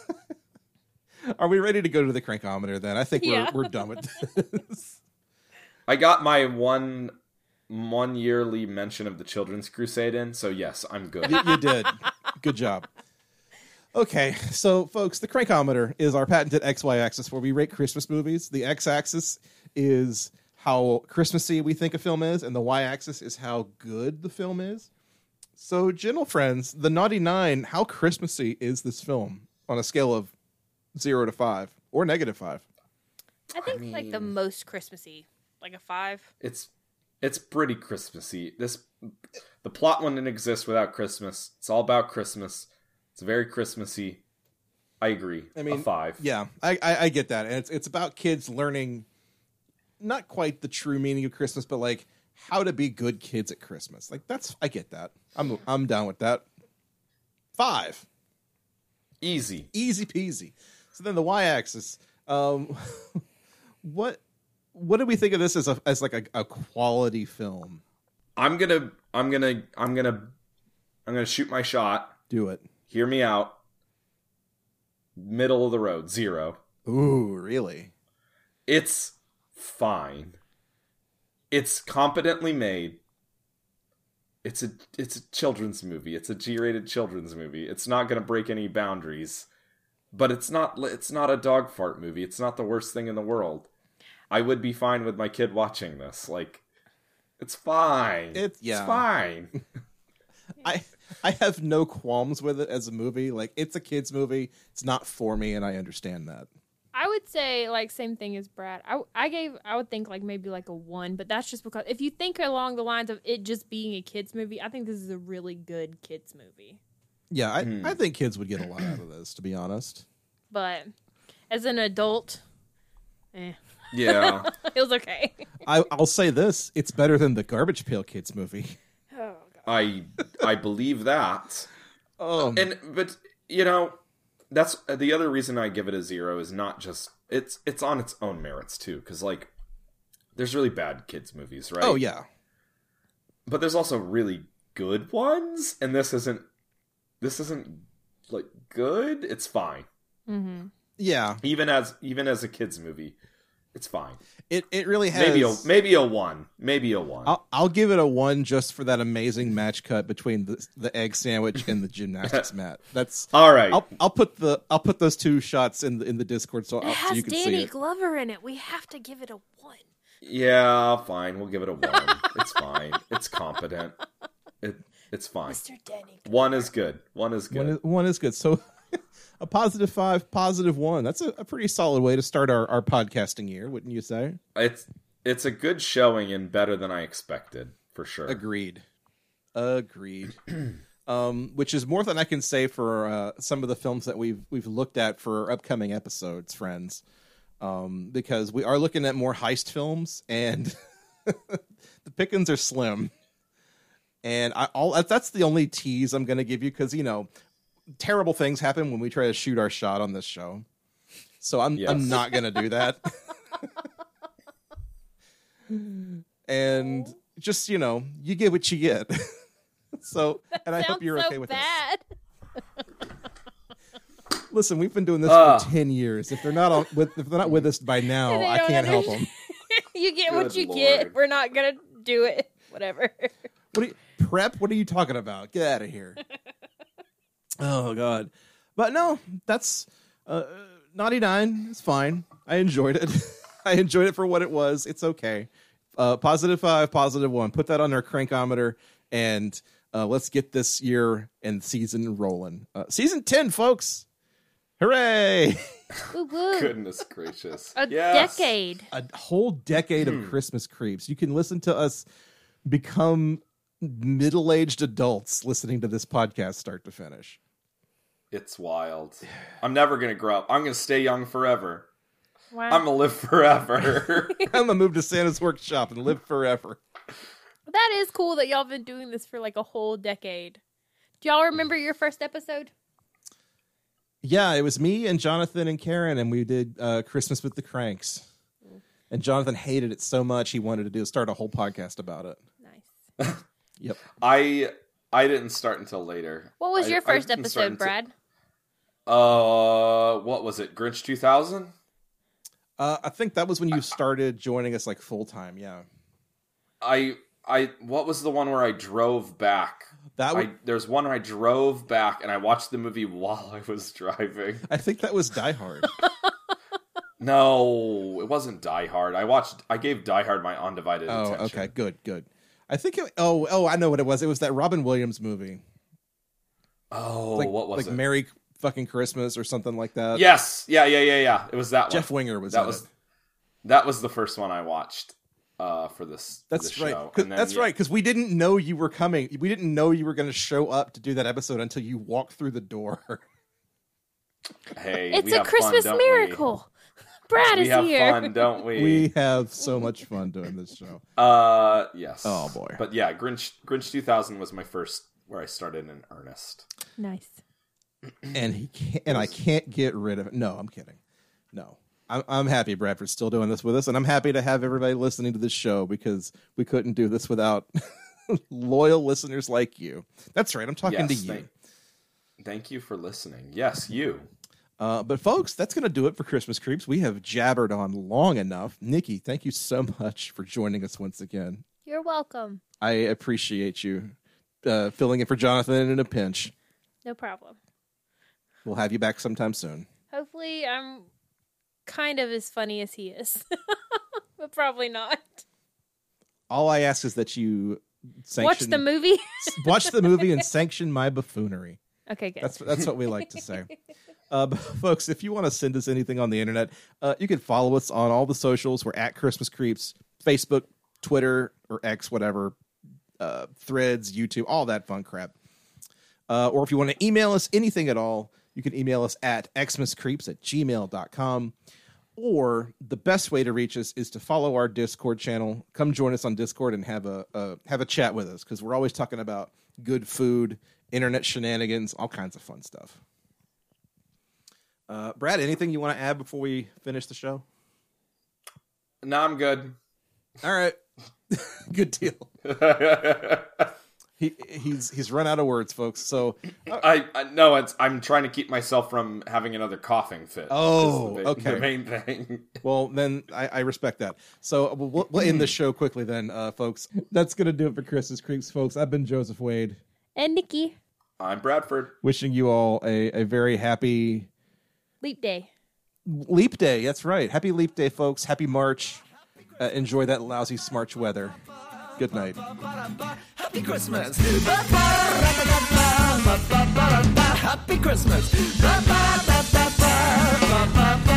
are we ready to go to the crankometer then? I think we're Yeah. we're done with this. I got my one one yearly mention of the Children's Crusade in, so yes, I'm good. you, you did. Good job. Okay, so folks, the crankometer is our patented X Y axis where we rate Christmas movies. The X axis is how Christmassy we think a film is, and the Y axis is how good the film is. So, gentle friends, the Naughty Nine, how Christmassy is this film on a scale of zero to five or negative five? I think like the mean- most Christmassy, like a five. It's it's pretty Christmassy. This the plot wouldn't exist without Christmas. It's all about Christmas. It's very Christmassy. I agree. I mean, a five. Yeah, I, I, I get that, and it's it's about kids learning not quite the true meaning of Christmas, but like how to be good kids at Christmas. Like that's I get that. I'm I'm down with that. Five, Easy. easy peasy. So then the y-axis. Um, what what do we think of this as a as like a, a quality film? I'm gonna I'm gonna I'm gonna I'm gonna shoot my shot. Do it. Hear me out. Middle of the road, zero. Ooh, really? It's fine. It's competently made. It's a it's a children's movie. It's a G-rated children's movie. It's not going to break any boundaries. But it's not it's not a dog fart movie. It's not the worst thing in the world. I would be fine with my kid watching this. Like it's fine. It's- yeah. It's fine. I I have no qualms with it as a movie. Like it's a kids movie. It's not for me, and I understand that. I would say like same thing as Brad. I, I gave I would think like maybe like a one, but that's just because if you think along the lines of it just being a kids movie, I think this is a really good kids movie. Yeah, I, Hmm. I think kids would get a lot out of this, to be honest. But as an adult, Eh. Yeah. It was okay. I, I'll say this: it's better than the Garbage Pail Kids movie. Oh, God. I I believe that. Um, And but you know, that's the other reason I give it a zero is not just it's it's on its own merits too, because like there's really bad kids movies, right? oh yeah, But there's also really good ones, and this isn't this isn't like good. It's fine. Mm-hmm. yeah. Even as even as a kids movie, it's fine. It it really has. Maybe a maybe a one. Maybe a one. I'll, I'll give it a one just for that amazing match cut between the the egg sandwich and the gymnastics mat. That's All right. I'll I'll put the I'll put those two shots in the in the Discord so, It so has you can see Danny it. Glover in it. We have to give it a one. Yeah, fine. We'll give it a one. It's fine. It's competent. It it's fine. Mister Danny Glover. One is good. One is good. One is, one is good. So a positive five, positive one. That's a, a pretty solid way to start our, our podcasting year, wouldn't you say? It's it's a good showing and better than I expected, for sure. Agreed. Agreed. um, which is more than I can say for uh, some of the films that we've we've looked at for upcoming episodes, friends. Um, because we are looking at more heist films, and the pickings are slim. And I all that's the only tease I'm going to give you, because you know, terrible things happen when we try to shoot our shot on this show. So I'm Yes. I'm not going to do that. And just, you know, you get what you get. So, and I hope Sounds you're so okay with bad. this. Listen, we've been doing this Ah. for ten years. If they're not on, with, if they're not with us by now, They I don't can't help them. understand. You get what Good you Lord. get. We're not gonna do it. Whatever. What are you, prep? What are you talking about? Get out of here. Oh God. But no, that's uh, Naughty Nine. It's fine. I enjoyed it. I enjoyed it for what it was. It's okay. Uh, positive five, positive one. Put that on our crankometer, and uh, let's get this year and season rolling. Uh, season ten, folks. Hooray! Woo woo. Goodness gracious. A Yes. decade. A whole decade of Christmas creeps. You can listen to us become middle-aged adults listening to this podcast start to finish. It's wild. I'm never gonna grow up. I'm gonna stay young forever. Wow. I'm gonna live forever. I'm gonna move to Santa's workshop and live forever. That is cool that y'all been doing this for like a whole decade. Do y'all remember your first episode? Yeah, it was me and Jonathan and Karen, and we did uh, Christmas with the Cranks. And Jonathan hated it so much he wanted to do start a whole podcast about it. Nice. Yep. I I didn't start until later. What was I- your I first didn't start episode, until- Brad? Uh, what was it? Grinch two thousand? Uh, I think that was when you started joining us like full time. Yeah, I I what was the one where I drove back? that I, was, there's one where I drove back and I watched the movie while I was driving. I think that was Die Hard. No, it wasn't Die Hard. I watched. I gave Die Hard my undivided Oh, attention. okay, good, good. I think. It, oh, oh, I know what it was. It was that Robin Williams movie. Oh, Like, what was like it? Merry fucking Christmas or something like that. Yes, yeah, yeah, yeah, yeah. It was that Jeff one. Winger was that in was it. that was the first one I watched uh, for this. That's this right. Show. 'Cause- And then, that's yeah, right. Because we didn't know you were coming. We didn't know you were going to show up to do that episode until you walked through the door. Hey, It's we a have Christmas fun, don't miracle. Brad We, is we have here. fun, don't we? We have so much fun doing this show. Uh, yes. Oh, boy. But yeah, Grinch Grinch two thousand was my first where I started in earnest. Nice. And he can't, and I can't get rid of it. No, I'm kidding. No, I'm, I'm happy Bradford's still doing this with us, and I'm happy to have everybody listening to this show because we couldn't do this without loyal listeners like you. That's right. I'm talking to Yes, you. Thank, thank you for listening. Yes, you. Uh, but folks, that's going to do it for Christmas Creeps. We have jabbered on long enough. Nikki, thank you so much for joining us once again. You're welcome. I appreciate you uh, filling in for Jonathan in a pinch. No problem. We'll have you back sometime soon. Hopefully, I'm kind of as funny as he is, but probably not. All I ask is that you sanction, Watch the movie. watch the movie and sanction my buffoonery. Okay, good. That's that's what we like to say. Uh, but folks, if you want to send us anything on the internet, uh, you can follow us on all the socials. We're at Christmas Creeps, Facebook, Twitter, or X, whatever, uh, Threads, YouTube, all that fun crap. Uh, or if you want to email us anything at all, you can email us at xmascreeps at gmail dot com. or the best way to reach us is to follow our Discord channel. Come join us on Discord and have a, a have a chat with us, because we're always talking about good food, internet shenanigans, all kinds of fun stuff. Uh, Brad, anything you want to add before we finish the show? No, I'm good. All right. Good deal. he he's he's run out of words, folks. So uh, I, I no, it's I'm trying to keep myself from having another coughing fit. Oh, the, okay. The main thing. Well, then I, I respect that. So we'll, we'll end the show quickly then, uh, folks. That's gonna do it for Christmas Creeps, folks. I've been Joseph Wade. And Nikki. I'm Bradford. Wishing you all a, a very happy Leap Day. Leap Day. That's right. Happy Leap Day, folks. Happy March. Uh, enjoy that lousy Smarch weather. Good night. Happy Christmas. Happy Christmas.